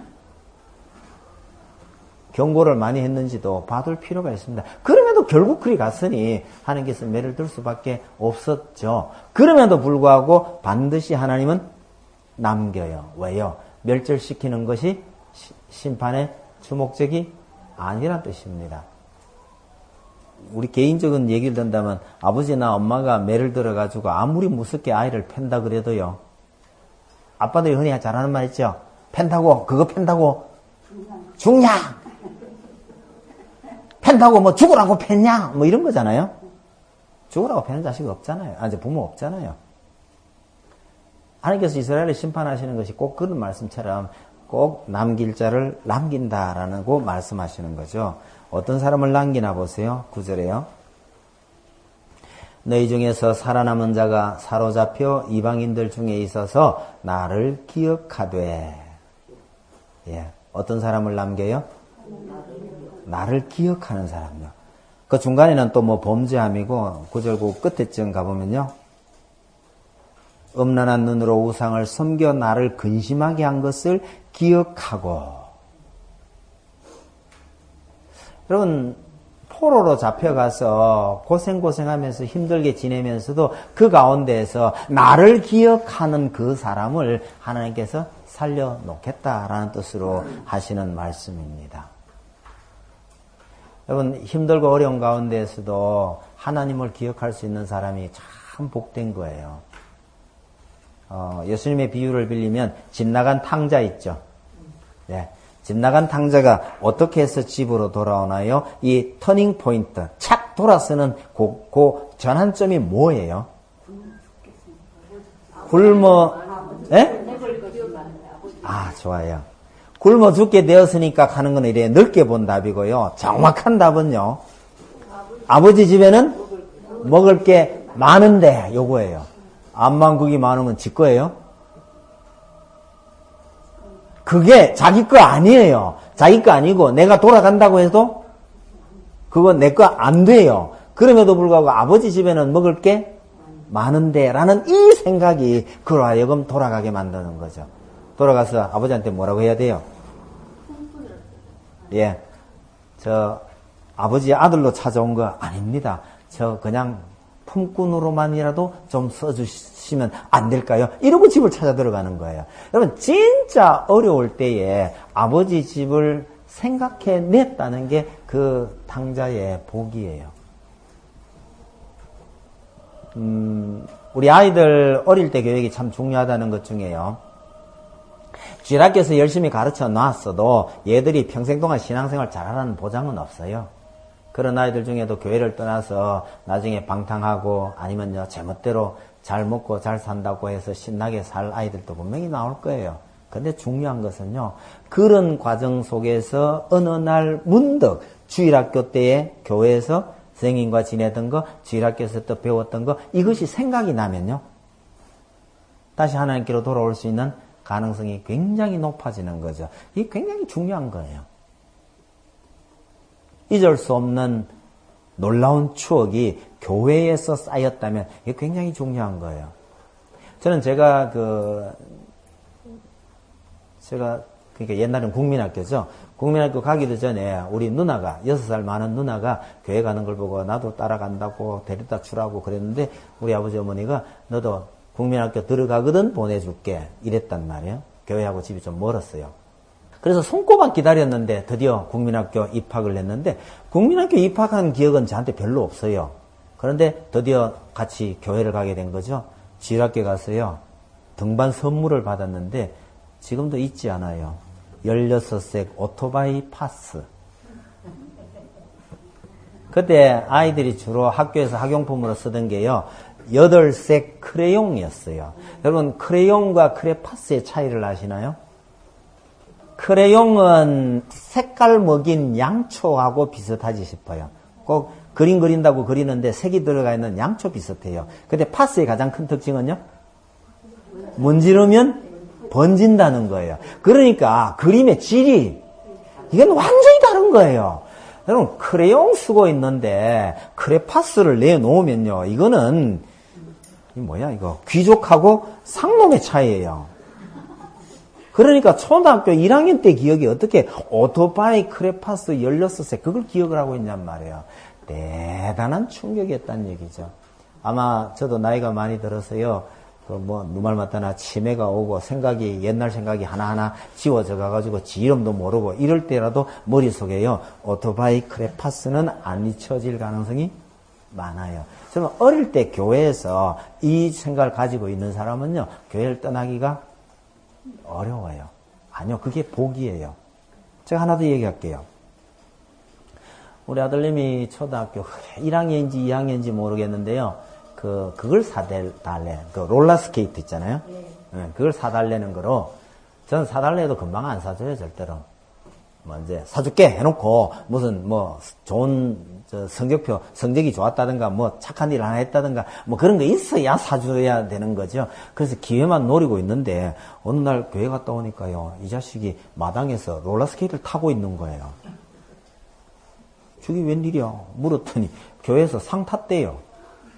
경고를 많이 했는지도 봐둘 필요가 있습니다. 그럼에도 결국 그리 갔으니 하나님께서 매를 들 수밖에 없었죠. 그럼에도 불구하고 반드시 하나님은 남겨요. 왜요? 멸절시키는 것이 시, 심판의 주목적이 아니란 뜻입니다. 우리 개인적인 얘기를 든다면 아버지나 엄마가 매를 들어가지고 아무리 무섭게 아이를 팬다 그래도요. 아빠들이 흔히 잘하는 말 있죠. 팬다고 그거 팬다고 죽냐? 팬다고 뭐 죽으라고 팬냐? 뭐 이런 거잖아요. 죽으라고 패는 자식 없잖아요. 아, 이제 부모 없잖아요. 하나님께서 이스라엘을 심판하시는 것이 꼭 그런 말씀처럼 꼭 남길 자를 남긴다라는 거 말씀하시는 거죠. 어떤 사람을 남기나 보세요. 구 절에요. 너희 중에서 살아남은 자가 사로잡혀 이방인들 중에 있어서 나를 기억하되. 예. 어떤 사람을 남겨요? 나를 기억하는 사람요. 그 중간에는 또 뭐 범죄함이고 구 절 그 끝에쯤 가보면요. 음란한 눈으로 우상을 섬겨 나를 근심하게 한 것을 기억하고. 여러분, 포로로 잡혀가서 고생고생하면서 힘들게 지내면서도 그 가운데에서 나를 기억하는 그 사람을 하나님께서 살려놓겠다라는 뜻으로 하시는 말씀입니다. 여러분, 힘들고 어려운 가운데에서도 하나님을 기억할 수 있는 사람이 참 복된 거예요. 어, 예수님의 비유를 빌리면 집 나간 탕자 있죠. 네. 집 나간 탕자가 어떻게 해서 집으로 돌아오나요? 이 터닝 포인트, 착 돌아서는 그, 그 전환점이 뭐예요? 굶어, 예? 아, 좋아요. 굶어 죽게 되었으니까 가는 건 이래 넓게 본 답이고요. 정확한 답은요. 아버지 집에는 먹을 게 많은데 요거예요. 암만국이 많으면 지 거예요? 그게 자기 거 아니에요. 자기 거 아니고 내가 돌아간다고 해도 그건 내 거 안 돼요. 그럼에도 불구하고 아버지 집에는 먹을 게 많은데 라는 이 생각이 그로 하여금 돌아가게 만드는 거죠. 돌아가서 아버지한테 뭐라고 해야 돼요? 예, 저 아버지 아들로 찾아온 거 아닙니다. 저 그냥 품꾼으로만이라도 좀 써주시면 안 될까요? 이러고 집을 찾아 들어가는 거예요. 여러분, 진짜 어려울 때에 아버지 집을 생각해냈다는 게 그 탕자의 복이에요. 음, 우리 아이들 어릴 때 교육이 참 중요하다는 것 중에요. 쥐락교에서 열심히 가르쳐 놨어도 얘들이 평생 동안 신앙생활 잘하라는 보장은 없어요. 그런 아이들 중에도 교회를 떠나서 나중에 방탕하고 아니면요 제멋대로 잘 먹고 잘 산다고 해서 신나게 살 아이들도 분명히 나올 거예요. 근데 중요한 것은요, 그런 과정 속에서 어느 날 문득 주일학교 때에 교회에서 선생님과 지내던 거, 주일학교에서 또 배웠던 거, 이것이 생각이 나면요 다시 하나님께로 돌아올 수 있는 가능성이 굉장히 높아지는 거죠. 이게 굉장히 중요한 거예요. 잊을 수 없는 놀라운 추억이 교회에서 쌓였다면 이게 굉장히 중요한 거예요. 저는 제가 그 제가 그러니까 옛날엔 국민학교죠. 국민학교 가기도 전에 우리 누나가 여섯 살 많은 누나가 교회 가는 걸 보고 나도 따라간다고 데려다 주라고 그랬는데 우리 아버지 어머니가 너도 국민학교 들어가거든 보내줄게 이랬단 말이에요. 교회하고 집이 좀 멀었어요. 그래서 손꼽아 기다렸는데 드디어 국민학교 입학을 했는데 국민학교 입학한 기억은 저한테 별로 없어요. 그런데 드디어 같이 교회를 가게 된 거죠. 지율학교 가서요. 등반 선물을 받았는데 지금도 잊지 않아요. 열여섯 색 오토바이 파스. 그때 아이들이 주로 학교에서 학용품으로 쓰던 게요. 여덟 색 크레용이었어요. 여러분 크레용과 크레파스의 차이를 아시나요? 크레용은 색깔 먹인 양초하고 비슷하지 싶어요. 꼭 그림 그린다고 그리는데 색이 들어가 있는 양초 비슷해요. 근데 파스의 가장 큰 특징은요? 문지르면 번진다는 거예요. 그러니까 그림의 질이 이건 완전히 다른 거예요. 여러분 크레용 쓰고 있는데 크레파스를 내놓으면요. 이거는 이 뭐야 이거 귀족하고 상놈의 차이예요. 그러니까 초등학교 일 학년 때 기억이 어떻게 오토바이 크레파스 열여섯 색 그걸 기억을 하고 있냔 말이에요. 대단한 충격이었다는 얘기죠. 아마 저도 나이가 많이 들어서요. 그 뭐 누말 맞다나 치매가 오고 생각이 옛날 생각이 하나하나 지워져 가가지고 지 이름도 모르고 이럴 때라도 머릿속에요. 오토바이 크레파스는 안 잊혀질 가능성이 많아요. 저는 어릴 때 교회에서 이 생각을 가지고 있는 사람은요. 교회를 떠나기가 어려워요. 아니요. 그게 복이에요. 제가 하나 더 얘기할게요. 우리 아들님이 초등학교 일 학년인지 이 학년인지 모르겠는데요. 그, 그걸 사달래. 그 롤러스케이트 있잖아요. 네, 그걸 사달라는 거로 저는 사달래도 금방 안 사줘요. 절대로. 뭐 이제 사줄게 해놓고 무슨 뭐 좋은 저 성적표 성적이 좋았다든가 뭐 착한 일 하나 했다든가 뭐 그런 거 있어야 사줘야 되는 거죠. 그래서 기회만 노리고 있는데 어느 날 교회 갔다 오니까요. 이 자식이 마당에서 롤러스케이트를 타고 있는 거예요. 저게 웬일이야? 물었더니 교회에서 상 탔대요.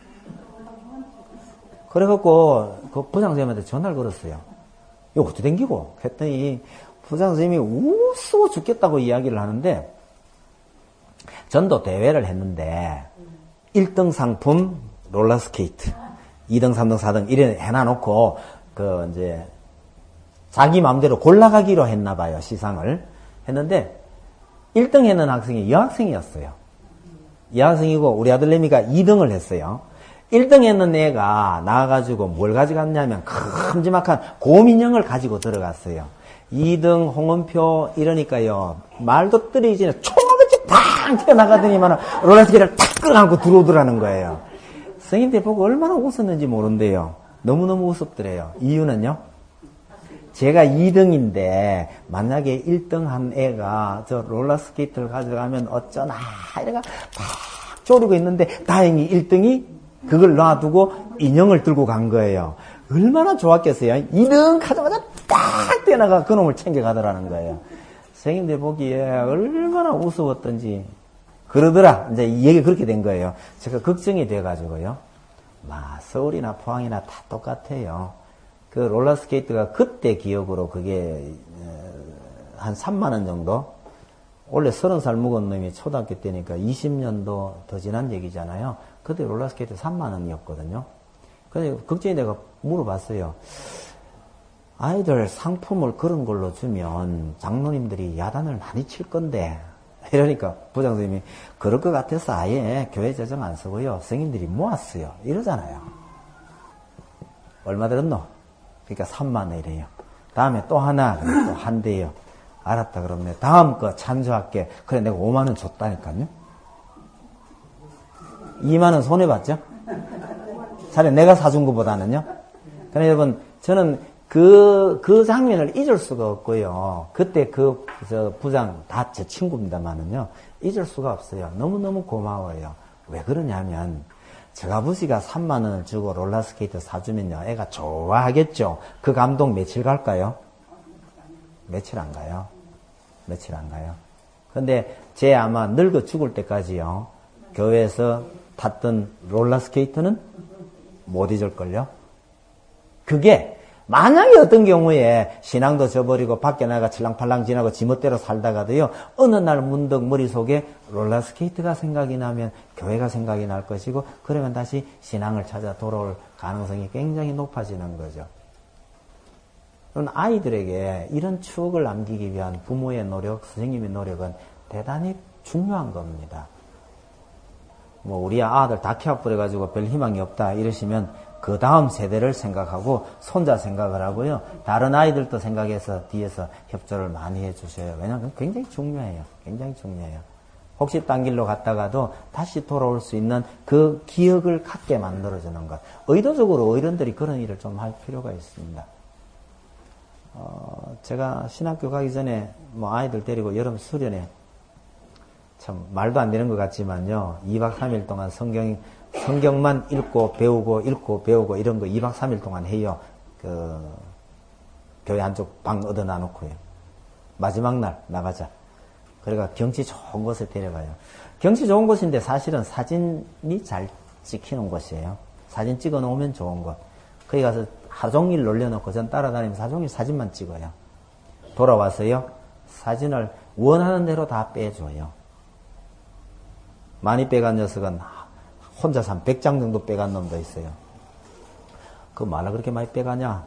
그래갖고 그 부장선생님한테 전화를 걸었어요. 이거 어떻게 댕기고? 했더니 부장선생님이 우스워 죽겠다고 이야기를 하는데 전도 대회를 했는데 일 등 상품 롤러스케이트, 이 등, 삼 등, 사 등 이래 해놔놓고 그 이제 자기 마음대로 골라가기로 했나봐요. 시상을 했는데 일 등 했는 학생이 여학생이었어요. 여학생이고 우리 아들내미가 이 등을 했어요. 일 등 했는 애가 나와가지고 뭘 가져갔냐면 큼지막한 곰인형을 가지고 들어갔어요. 이 등 홍은표 이러니까요. 말도 떨어지지 않아 총알같이 팡 튀어나가더니만 롤러스케이트를 탁 끌어안고 들어오더라는 거예요. 선생님들 보고 얼마나 웃었는지 모른대요. 너무너무 우습더래요. 이유는요. 제가 이 등인데 만약에 일 등 한 애가 저 롤러스케이트를 가져가면 어쩌나 이래가 팍 쪼르고 있는데 다행히 일 등이 그걸 놔두고 인형을 들고 간 거예요. 얼마나 좋았겠어요. 이 등 가자마자 딱 뛰어나가 그놈을 챙겨가더라는 거예요. 선생님들 보기에 얼마나 우스웠던지 그러더라. 이제 이 얘기 그렇게 된 거예요. 제가 걱정이 돼가지고요. 마 서울이나 포항이나 다 똑같아요. 그 롤러스케이트가 그때 기억으로 그게 한 삼만 원 정도? 원래 서른 살 먹은 놈이 초등학교 때니까 이십 년도 더 지난 얘기잖아요. 그때 롤러스케이트 삼만 원이었거든요. 그래서 걱정이 내가 물어봤어요. 아이들 상품을 그런 걸로 주면 장로님들이 야단을 많이 칠 건데 이러니까 부장선생님이 그럴 것 같아서 아예 교회 재정 안 쓰고요. 선생님들이 모았어요. 이러잖아요. 얼마 들었노? 그러니까 삼만 원이래요. 다음에 또 하나, 또 한 대요. 알았다 그러면 다음 거 찬조할게. 그래 내가 오만 원 줬다니까요. 이만 원 손해봤죠? 차라리 내가 사준 것보다는요. 그러니까 여러분 저는 그, 그 장면을 잊을 수가 없고요. 그때 그, 저, 부장 다 제 친구입니다만은요. 잊을 수가 없어요. 너무너무 고마워요. 왜 그러냐면, 저 아버지가 삼만 원을 주고 롤러스케이트 사주면요. 애가 좋아하겠죠? 그 감동 며칠 갈까요? 며칠 안 가요. 며칠 안 가요. 근데 제 아마 늙어 죽을 때까지요. 교회에서 탔던 롤러스케이트는 못 잊을걸요? 그게 만약에 어떤 경우에 신앙도 저버리고 밖에 나가 칠랑팔랑 지나고 지멋대로 살다가도요, 어느 날 문득 머릿속에 롤러스케이트가 생각이 나면 교회가 생각이 날 것이고, 그러면 다시 신앙을 찾아 돌아올 가능성이 굉장히 높아지는 거죠. 그런 아이들에게 이런 추억을 남기기 위한 부모의 노력, 선생님의 노력은 대단히 중요한 겁니다. 뭐 우리 아들 다 키워버려가지고 별 희망이 없다 이러시면 그 다음 세대를 생각하고 손자 생각을 하고요. 다른 아이들도 생각해서 뒤에서 협조를 많이 해주셔요. 왜냐하면 굉장히 중요해요. 굉장히 중요해요. 혹시 딴 길로 갔다가도 다시 돌아올 수 있는 그 기억을 갖게 만들어주는 것. 의도적으로 어른들이 그런 일을 좀 할 필요가 있습니다. 어, 제가 신학교 가기 전에 뭐 아이들 데리고 여름 수련회, 참 말도 안 되는 것 같지만요, 이박 삼일 동안 성경, 성경만 읽고 배우고 읽고 배우고 이런 거 이박 삼일 동안 해요. 그 교회 한쪽 방 얻어 놔놓고요. 마지막 날 나가자. 그래가 경치 좋은 곳에 데려가요. 경치 좋은 곳인데 사실은 사진이 잘 찍히는 곳이에요. 사진 찍어 놓으면 좋은 곳. 거기 가서 하루 종일 놀려놓고 전 따라다니면서 하루 종일 사진만 찍어요. 돌아와서요, 사진을 원하는 대로 다 빼줘요. 많이 빼간 녀석은 혼자서 한 백 장 정도 빼간 놈도 있어요. 그 말을 그렇게 많이 빼가냐?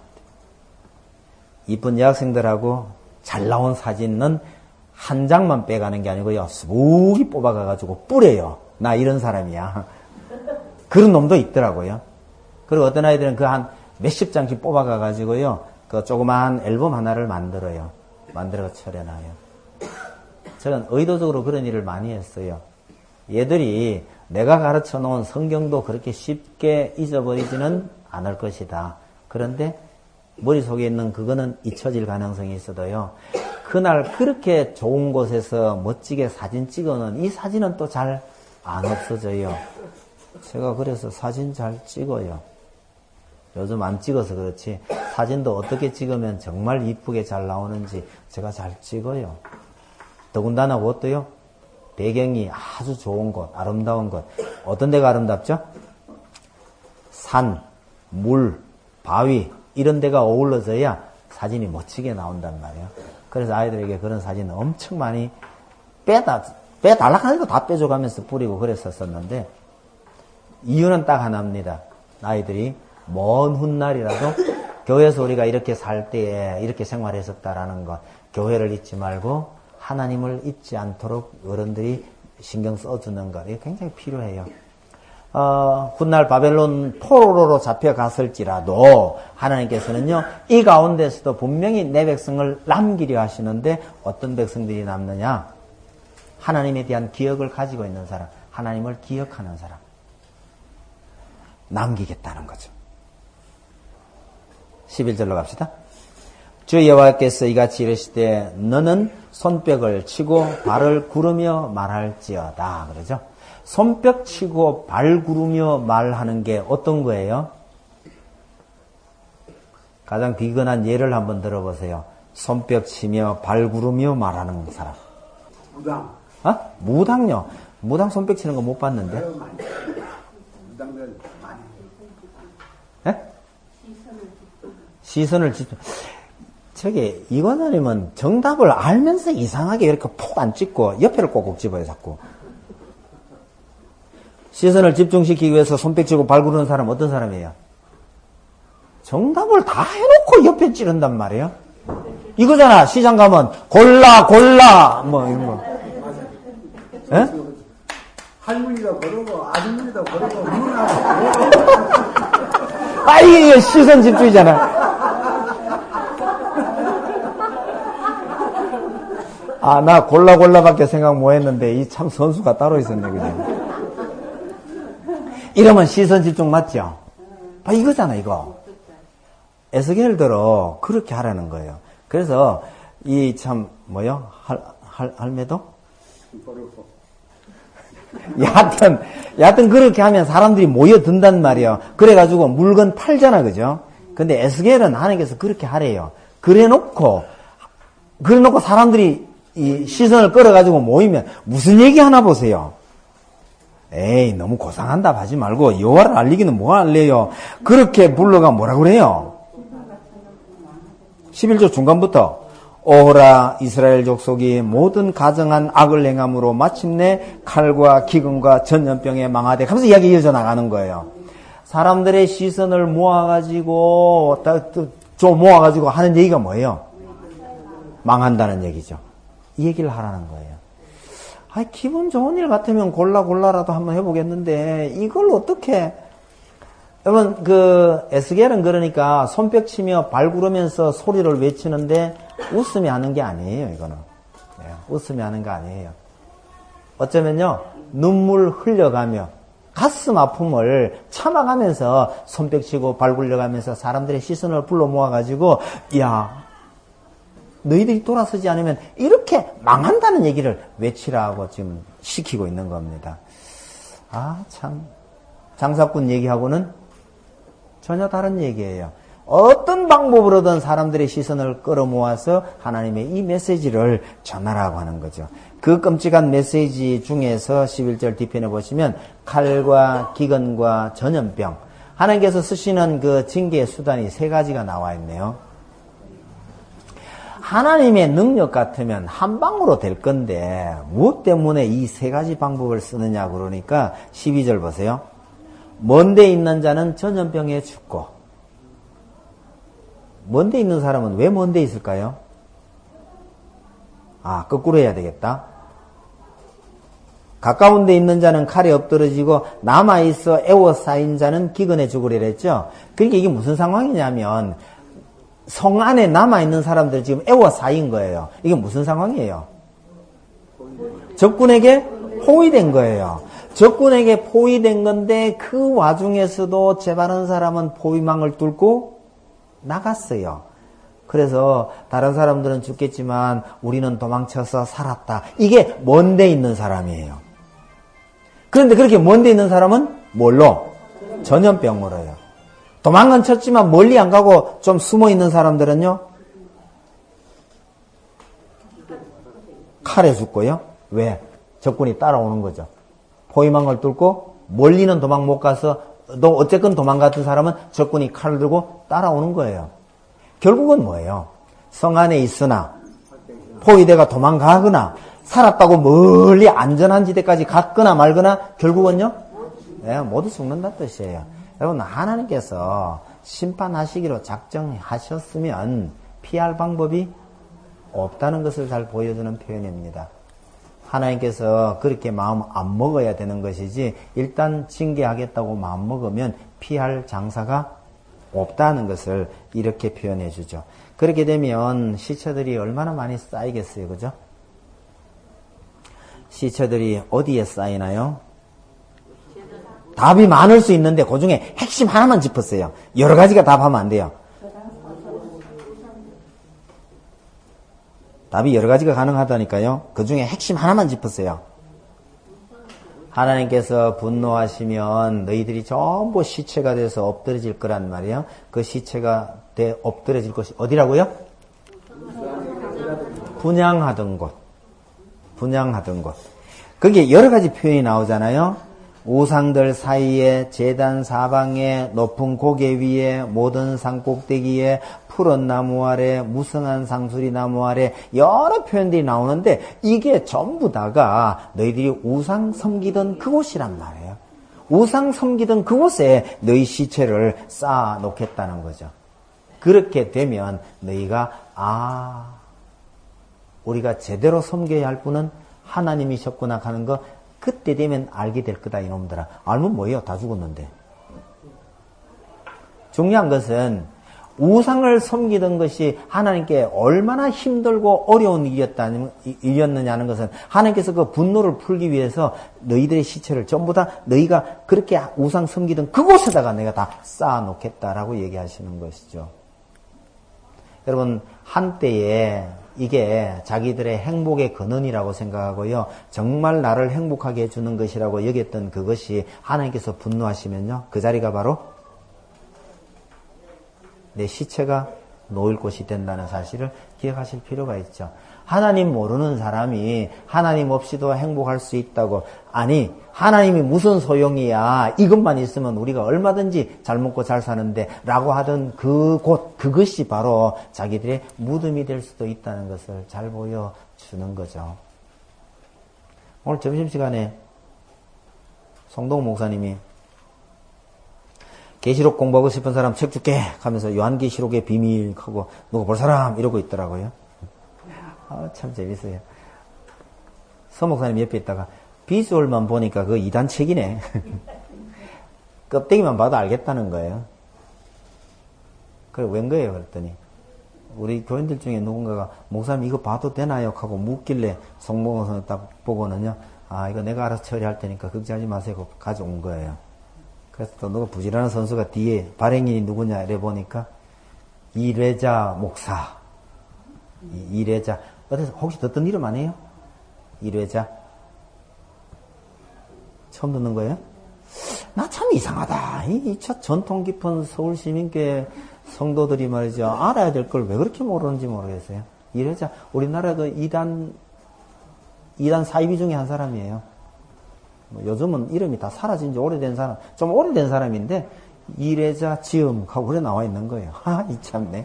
이쁜 여학생들하고 잘 나온 사진은 한 장만 빼가는 게 아니고요, 수북이 뽑아가가지고 뿌려요. 나 이런 사람이야. 그런 놈도 있더라고요. 그리고 어떤 아이들은 그 한 몇십 장씩 뽑아가가지고요, 그 조그마한 앨범 하나를 만들어요. 만들어서 차려놔요. 저는 의도적으로 그런 일을 많이 했어요. 얘들이 내가 가르쳐 놓은 성경도 그렇게 쉽게 잊어버리지는 않을 것이다. 그런데 머릿속에 있는 그거는 잊혀질 가능성이 있어도요, 그날 그렇게 좋은 곳에서 멋지게 사진 찍어놓은 이 사진은 또 잘 안 없어져요. 제가 그래서 사진 잘 찍어요. 요즘 안 찍어서 그렇지 사진도 어떻게 찍으면 정말 이쁘게 잘 나오는지 제가 잘 찍어요. 더군다나 그것도요, 배경이 아주 좋은 곳, 아름다운 곳. 어떤 데가 아름답죠? 산, 물, 바위 이런 데가 어우러져야 사진이 멋지게 나온단 말이에요. 그래서 아이들에게 그런 사진을 엄청 많이 빼다, 빼달라고 하니까 다 빼줘가면서 뿌리고 그랬었었는데, 이유는 딱 하나입니다. 아이들이 먼 훗날이라도 교회에서 우리가 이렇게 살 때에 이렇게 생활했었다라는 것, 교회를 잊지 말고 하나님을 잊지 않도록 어른들이 신경 써주는 것, 이게 굉장히 필요해요. 어, 훗날 바벨론 포로로 잡혀갔을지라도 하나님께서는요, 이 가운데서도 분명히 내 백성을 남기려 하시는데 어떤 백성들이 남느냐? 하나님에 대한 기억을 가지고 있는 사람, 하나님을 기억하는 사람. 남기겠다는 거죠. 십일 절로 갑시다. 주 여호와께서 이같이 이르시되 너는 손뼉을 치고 발을 구르며 말할지어다. 그러죠? 손뼉 치고 발 구르며 말하는 게 어떤 거예요? 가장 비근한 예를 한번 들어보세요. 손뼉 치며 발 구르며 말하는 사람. 무당. 어? 무당요. 무당 손뼉 치는 거 못 봤는데. 무당들 많이. 예? 시선을 집중. 저기 이관원님은 정답을 알면서 이상하게 이렇게 폭 안 찍고 옆에를 꼭꼭 집어요 자꾸. 시선을 집중시키기 위해서 손뼉 치고 발 구르는 사람 어떤 사람이에요? 정답을 다 해놓고 옆에 찌른단 말이에요. 이거잖아. 시장 가면 골라 골라 뭐 이런 거. 예? 할머니도 그러고 아줌마도 그러고 누나도 아 이게 시선 집중이잖아. 아, 나 골라 골라밖에 생각 못 했는데 이 참 선수가 따로 있었네, 그죠? 이러면 시선 집중 맞죠? 아, 이거잖아, 이거. 에스겔들어 그렇게 하라는 거예요. 그래서 이 참 뭐요? 할, 할, 할매도? 여하튼, 여하튼 그렇게 하면 사람들이 모여든단 말이에요. 그래가지고 물건 팔잖아, 그죠? 근데 에스겔은 하나님께서 그렇게 하래요. 그래 놓고, 그래 놓고 사람들이 이 시선을 끌어가지고 모이면 무슨 얘기 하나 보세요. 에이, 너무 고상한다 하지 말고 여호와를 알리기는 뭐 할래요? 그렇게 불러가 뭐라 그래요? 십일 절 중간부터 오호라 이스라엘 족속이 모든 가정한 악을 행함으로 마침내 칼과 기근과 전염병에 망하되 하면서 이야기 이어져 나가는 거예요. 사람들의 시선을 모아가지고 좀 모아가지고 하는 얘기가 뭐예요? 망한다는 얘기죠. 이 얘기를 하라는 거예요. 아, 기분 좋은 일 같으면 골라 골라라도 한번 해보겠는데 이걸 어떻게? 여러분 그 에스겔은 그러니까 손뼉 치며 발구르면서 소리를 외치는데 웃음이 하는 게 아니에요. 이거는 네, 웃음이 하는 게 아니에요. 어쩌면요 눈물 흘려가며 가슴 아픔을 참아가면서 손뼉 치고 발굴려가면서 사람들의 시선을 불러 모아가지고 야 너희들이 돌아서지 않으면 이렇게 망한다는 얘기를 외치라고 지금 시키고 있는 겁니다. 아, 참. 장사꾼 얘기하고는 전혀 다른 얘기예요. 어떤 방법으로든 사람들의 시선을 끌어모아서 하나님의 이 메시지를 전하라고 하는 거죠. 그 끔찍한 메시지 중에서 십일 절 뒤편에 보시면 칼과 기근과 전염병. 하나님께서 쓰시는 그 징계의 수단이 세 가지가 나와 있네요. 하나님의 능력 같으면 한 방으로 될 건데 무엇 때문에 이 세 가지 방법을 쓰느냐 그러니까 십이 절 보세요. 먼 데 있는 자는 전염병에 죽고 먼 데 있는 사람은 왜 먼 데 있을까요? 아, 거꾸로 해야 되겠다. 가까운 데 있는 자는 칼에 엎드러지고 남아있어 애워싸인 자는 기근에 죽으리라 했죠. 그러니까 이게 무슨 상황이냐면 성 안에 남아있는 사람들 지금 애워싸인 거예요. 이게 무슨 상황이에요? 적군에게 포위된 거예요. 적군에게 포위된 건데 그 와중에서도 재바른 사람은 포위망을 뚫고 나갔어요. 그래서 다른 사람들은 죽겠지만 우리는 도망쳐서 살았다. 이게 먼 데 있는 사람이에요. 그런데 그렇게 먼 데 있는 사람은 뭘로? 전염병으로요. 도망은 쳤지만 멀리 안 가고 좀 숨어 있는 사람들은요. 칼에 죽고요. 왜? 적군이 따라오는 거죠. 포위망을 뚫고 멀리는 도망 못 가서 너 어쨌건 도망갔던 사람은 적군이 칼을 들고 따라오는 거예요. 결국은 뭐예요? 성 안에 있으나 포위대가 도망가거나 살았다고 멀리 안전한 지대까지 갔거나 말거나 결국은요. 네, 모두 죽는다는 뜻이에요. 여러분 하나님께서 심판하시기로 작정하셨으면 피할 방법이 없다는 것을 잘 보여주는 표현입니다. 하나님께서 그렇게 마음 안 먹어야 되는 것이지 일단 징계하겠다고 마음 먹으면 피할 장사가 없다는 것을 이렇게 표현해 주죠. 그렇게 되면 시체들이 얼마나 많이 쌓이겠어요. 그죠? 시체들이 어디에 쌓이나요? 답이 많을 수 있는데 그 중에 핵심 하나만 짚었어요. 여러 가지가 답하면 안 돼요. 답이 여러 가지가 가능하다니까요. 그 중에 핵심 하나만 짚었어요. 하나님께서 분노하시면 너희들이 전부 시체가 돼서 엎드러질 거란 말이에요. 그 시체가 돼 엎드러질 곳이 어디라고요? 분향하던 곳. 분향하던 곳. 거기에 여러 가지 표현이 나오잖아요. 우상들 사이에 제단 사방에 높은 고개 위에 모든 산 꼭대기에 푸른 나무 아래 무성한 상수리 나무 아래 여러 표현들이 나오는데 이게 전부 다가 너희들이 우상 섬기던 그곳이란 말이에요. 우상 섬기던 그곳에 너희 시체를 쌓아 놓겠다는 거죠. 그렇게 되면 너희가 아 우리가 제대로 섬겨야 할 분은 하나님이셨구나 하는 거 그때 되면 알게 될 거다 이놈들아. 알면 뭐예요? 다 죽었는데. 중요한 것은 우상을 섬기던 것이 하나님께 얼마나 힘들고 어려운 일이었다는, 일이었느냐는 것은 하나님께서 그 분노를 풀기 위해서 너희들의 시체를 전부 다 너희가 그렇게 우상 섬기던 그곳에다가 내가 다 쌓아놓겠다라고 얘기하시는 것이죠. 여러분 한때에 이게 자기들의 행복의 근원이라고 생각하고요. 정말 나를 행복하게 해주는 것이라고 여겼던 그것이 하나님께서 분노하시면요. 그 자리가 바로 내 시체가 놓일 곳이 된다는 사실을 기억하실 필요가 있죠. 하나님 모르는 사람이 하나님 없이도 행복할 수 있다고. 아니, 하나님이 무슨 소용이야. 이것만 있으면 우리가 얼마든지 잘 먹고 잘 사는데 라고 하던 그곳, 그것이 바로 자기들의 무덤이 될 수도 있다는 것을 잘 보여주는 거죠. 오늘 점심시간에 송동훈 목사님이 계시록 공부하고 싶은 사람 책 줄게 하면서 요한계시록의 비밀 하고 누가 볼 사람 이러고 있더라고요. 아, 참 재밌어요. 서 목사님 옆에 있다가 비주얼만 보니까 그 이단 책이네. 껍데기만 봐도 알겠다는 거예요. 그래 웬 거예요 그랬더니 우리 교인들 중에 누군가가 목사님 이거 봐도 되나요? 하고 묻길래 송목사님 딱 보고는요. 아 이거 내가 알아서 처리할 테니까 걱정하지 마세요. 가져온 거예요. 그래서 또 누가 부지런한 선수가 뒤에 발행인이 누구냐 이래 보니까 이래자 목사. 이, 이래자 어디서 혹시 듣던 이름 아니에요? 이래자 처음 듣는 거예요? 나 참 이상하다. 이 첫 전통 깊은 서울시민교회 성도들이 말이죠. 알아야 될 걸 왜 그렇게 모르는지 모르겠어요. 이래자 우리나라도 이단 이단 사이비 중에 한 사람이에요. 뭐 요즘은 이름이 다 사라진 지 오래된 사람, 좀 오래된 사람인데 이래자 지음 하고 그래 나와 있는 거예요. 하, 이 참네.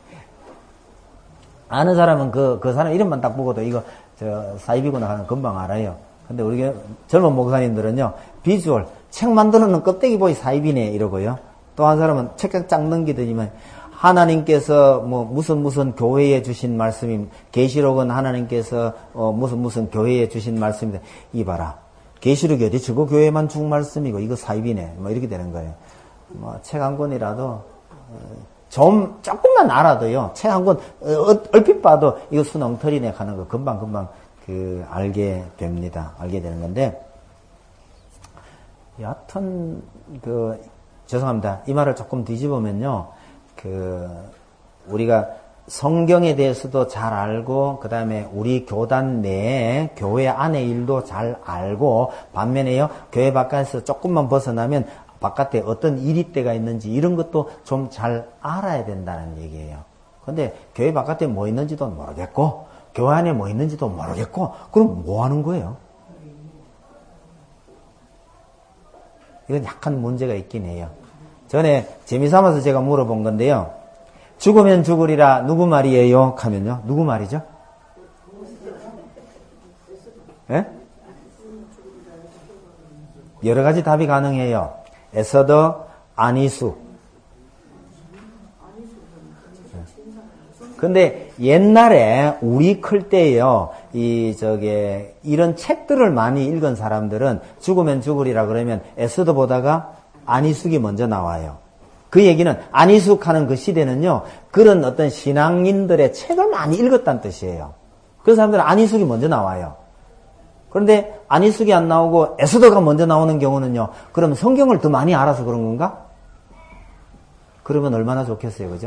아는 사람은 그, 그 사람 이름만 딱 보고도 이거, 저, 사이비구나 하는 금방 알아요. 근데 우리 젊은 목사님들은요, 비주얼, 책 만드는 껍데기 보이 사이비네, 이러고요. 또 한 사람은 책 쫙 넘기더니만, 하나님께서 뭐, 무슨 무슨 교회에 주신 말씀임, 계시록은 하나님께서, 어, 무슨 무슨 교회에 주신 말씀이다. 이봐라. 계시록이 어디 저거 교회만 준 말씀이고, 이거 사이비네. 뭐, 이렇게 되는 거예요. 뭐, 책 한 권이라도, 어, 좀 조금만 알아도요. 책 한 권 얼핏 봐도 이거 순 엉터리네 하는 거 금방 금방 그 알게 됩니다. 알게 되는 건데 여하튼 그 죄송합니다. 이 말을 조금 뒤집으면요. 그 우리가 성경에 대해서도 잘 알고 그다음에 우리 교단 내에 교회 안의 일도 잘 알고 반면에요. 교회 바깥에서 조금만 벗어나면 바깥에 어떤 일이 때가 있는지 이런 것도 좀 잘 알아야 된다는 얘기예요. 근데 교회 바깥에 뭐 있는지도 모르겠고 교회 안에 뭐 있는지도 모르겠고 그럼 뭐 하는 거예요? 이건 약간 문제가 있긴 해요. 전에 재미삼아서 제가 물어본 건데요. 죽으면 죽으리라 누구 말이에요? 하면요. 누구 말이죠? 예? 여러 가지 답이 가능해요. 에서더, 아니수. 근데 옛날에 우리 클 때요, 이, 저게, 이런 책들을 많이 읽은 사람들은 죽으면 죽으리라 그러면 에서더 보다가 아니숙이 먼저 나와요. 그 얘기는 아니숙 하는 그 시대는요, 그런 어떤 신앙인들의 책을 많이 읽었다는 뜻이에요. 그 사람들은 아니숙이 먼저 나와요. 그런데 아니숙이 안 나오고 에스더가 먼저 나오는 경우는요. 그럼 성경을 더 많이 알아서 그런 건가? 그러면 얼마나 좋겠어요. 그죠?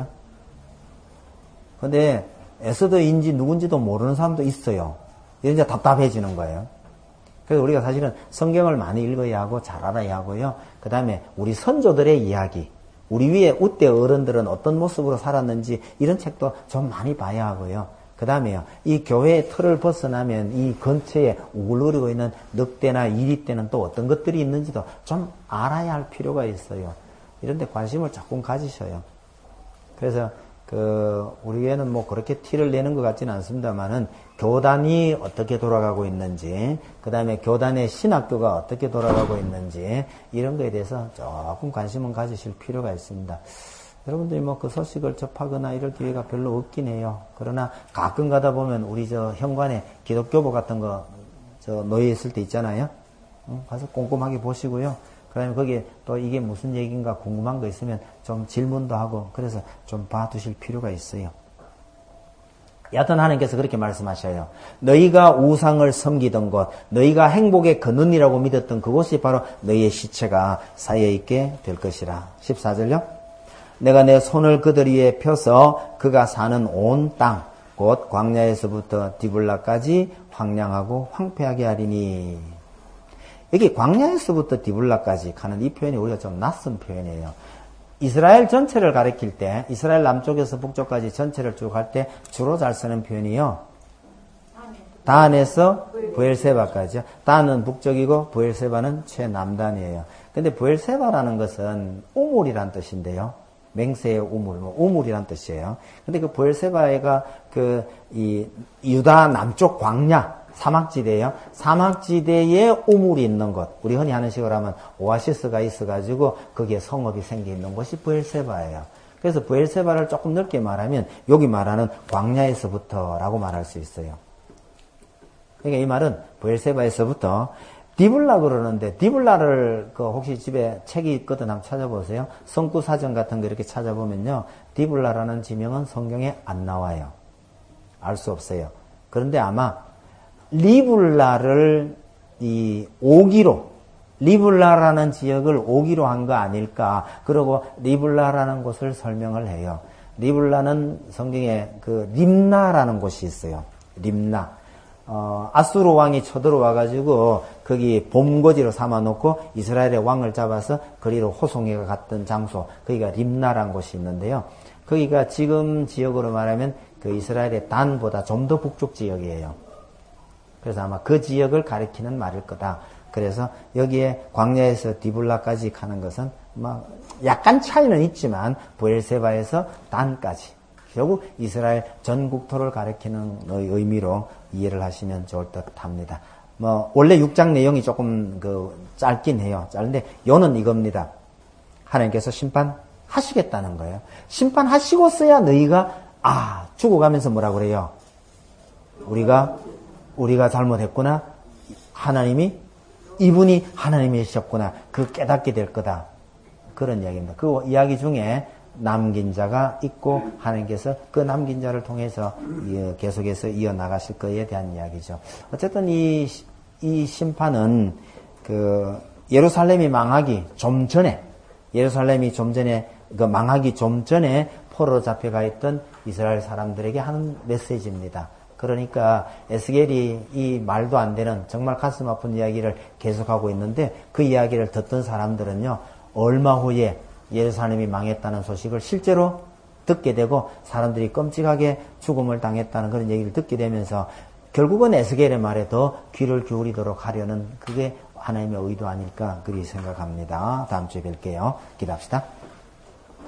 근데 에스더인지 누군지도 모르는 사람도 있어요. 이제 답답해지는 거예요. 그래서 우리가 사실은 성경을 많이 읽어야 하고 잘 알아야 하고요. 그 다음에 우리 선조들의 이야기, 우리 위에 우대 어른들은 어떤 모습으로 살았는지 이런 책도 좀 많이 봐야 하고요. 그 다음에요. 이 교회의 틀을 벗어나면 이 근처에 우글거리고 있는 늑대나 이리떼는 또 어떤 것들이 있는지도 좀 알아야 할 필요가 있어요. 이런 데 관심을 조금 가지셔요. 그래서 그 우리 교회는 뭐 그렇게 티를 내는 것 같지는 않습니다만은 교단이 어떻게 돌아가고 있는지, 그 다음에 교단의 신학교가 어떻게 돌아가고 있는지 이런 거에 대해서 조금 관심은 가지실 필요가 있습니다. 여러분들이 뭐 그 소식을 접하거나 이럴 기회가 별로 없긴 해요. 그러나 가끔 가다 보면 우리 저 현관에 기독교보 같은 거 저 놓여 있을 때 있잖아요. 응? 가서 꼼꼼하게 보시고요. 그 다음에 거기에 또 이게 무슨 얘기인가 궁금한 거 있으면 좀 질문도 하고 그래서 좀 봐두실 필요가 있어요. 여하튼 하나님께서 그렇게 말씀하셔요. 너희가 우상을 섬기던 곳, 너희가 행복의 근원이라고 믿었던 그곳이 바로 너희의 시체가 쌓여있게 될 것이라. 십사 절요. 내가 내 손을 그들 위에 펴서 그가 사는 온 땅, 곧 광야에서부터 디블라까지 황량하고 황폐하게 하리니. 여기 광야에서부터 디블라까지 가는 이 표현이 우리가 좀 낯선 표현이에요. 이스라엘 전체를 가리킬 때, 이스라엘 남쪽에서 북쪽까지 전체를 쭉 할 때 주로 잘 쓰는 표현이요. 단에서 브엘세바까지요. 단은 북쪽이고 브엘세바는 최남단이에요. 근데 브엘세바라는 것은 우물이란 뜻인데요. 맹세의 우물, 뭐 우물이란 뜻이에요. 근데 그 브엘세바가 그 이 유다 남쪽 광야 사막지대예요. 사막지대에 우물이 있는 곳. 우리 흔히 하는 식으로 하면 오아시스가 있어가지고 거기에 성읍이 생겨 있는 곳이 브엘세바예요. 그래서 브엘세바를 조금 넓게 말하면 여기 말하는 광야에서부터라고 말할 수 있어요. 그러니까 이 말은 브엘세바에서부터 디블라 그러는데 디블라를 그 혹시 집에 책이 있거든 한번 찾아보세요. 성구 사전 같은 거 이렇게 찾아보면요. 디블라라는 지명은 성경에 안 나와요. 알 수 없어요. 그런데 아마 리블라를 이 오기로 리블라라는 지역을 오기로 한 거 아닐까. 그리고 리블라라는 곳을 설명을 해요. 리블라는 성경에 그 림나라는 곳이 있어요. 림나. 어, 아수르 왕이 쳐들어와가지고 거기 봄거지로 삼아놓고 이스라엘의 왕을 잡아서 거리로 호송이가 갔던 장소, 거기가 림나라는 곳이 있는데요. 거기가 지금 지역으로 말하면 그 이스라엘의 단보다 좀 더 북쪽 지역이에요. 그래서 아마 그 지역을 가리키는 말일 거다. 그래서 여기에 광야에서 디블라까지 가는 것은 막 약간 차이는 있지만 브엘세바에서 단까지 결국 이스라엘 전 국토를 가리키는 의미로 이해를 하시면 좋을 듯 합니다. 뭐 원래 육 장 내용이 조금 그 짧긴 해요. 짧은데 요는 이겁니다. 하나님께서 심판하시겠다는 거예요. 심판하시고서야 너희가 아 죽어가면서 뭐라 그래요? 우리가 우리가 잘못했구나. 하나님이 이분이 하나님이셨구나. 그 깨닫게 될 거다. 그런 이야기입니다. 그 이야기 중에 남긴 자가 있고 하나님께서 그 남긴 자를 통해서 계속해서 이어나가실 거에 대한 이야기죠. 어쨌든 이, 이 심판은 그 예루살렘이 망하기 좀 전에 예루살렘이 좀 전에 그 망하기 좀 전에 포로로 잡혀가 있던 이스라엘 사람들에게 하는 메시지입니다. 그러니까 에스겔이 이 말도 안 되는 정말 가슴 아픈 이야기를 계속하고 있는데 그 이야기를 듣던 사람들은요. 얼마 후에 예루살렘이 망했다는 소식을 실제로 듣게 되고 사람들이 끔찍하게 죽음을 당했다는 그런 얘기를 듣게 되면서 결국은 에스겔의 말에 더 귀를 기울이도록 하려는 그게 하나님의 의도 아닐까 그리 생각합니다. 다음 주에 뵐게요. 기도합시다.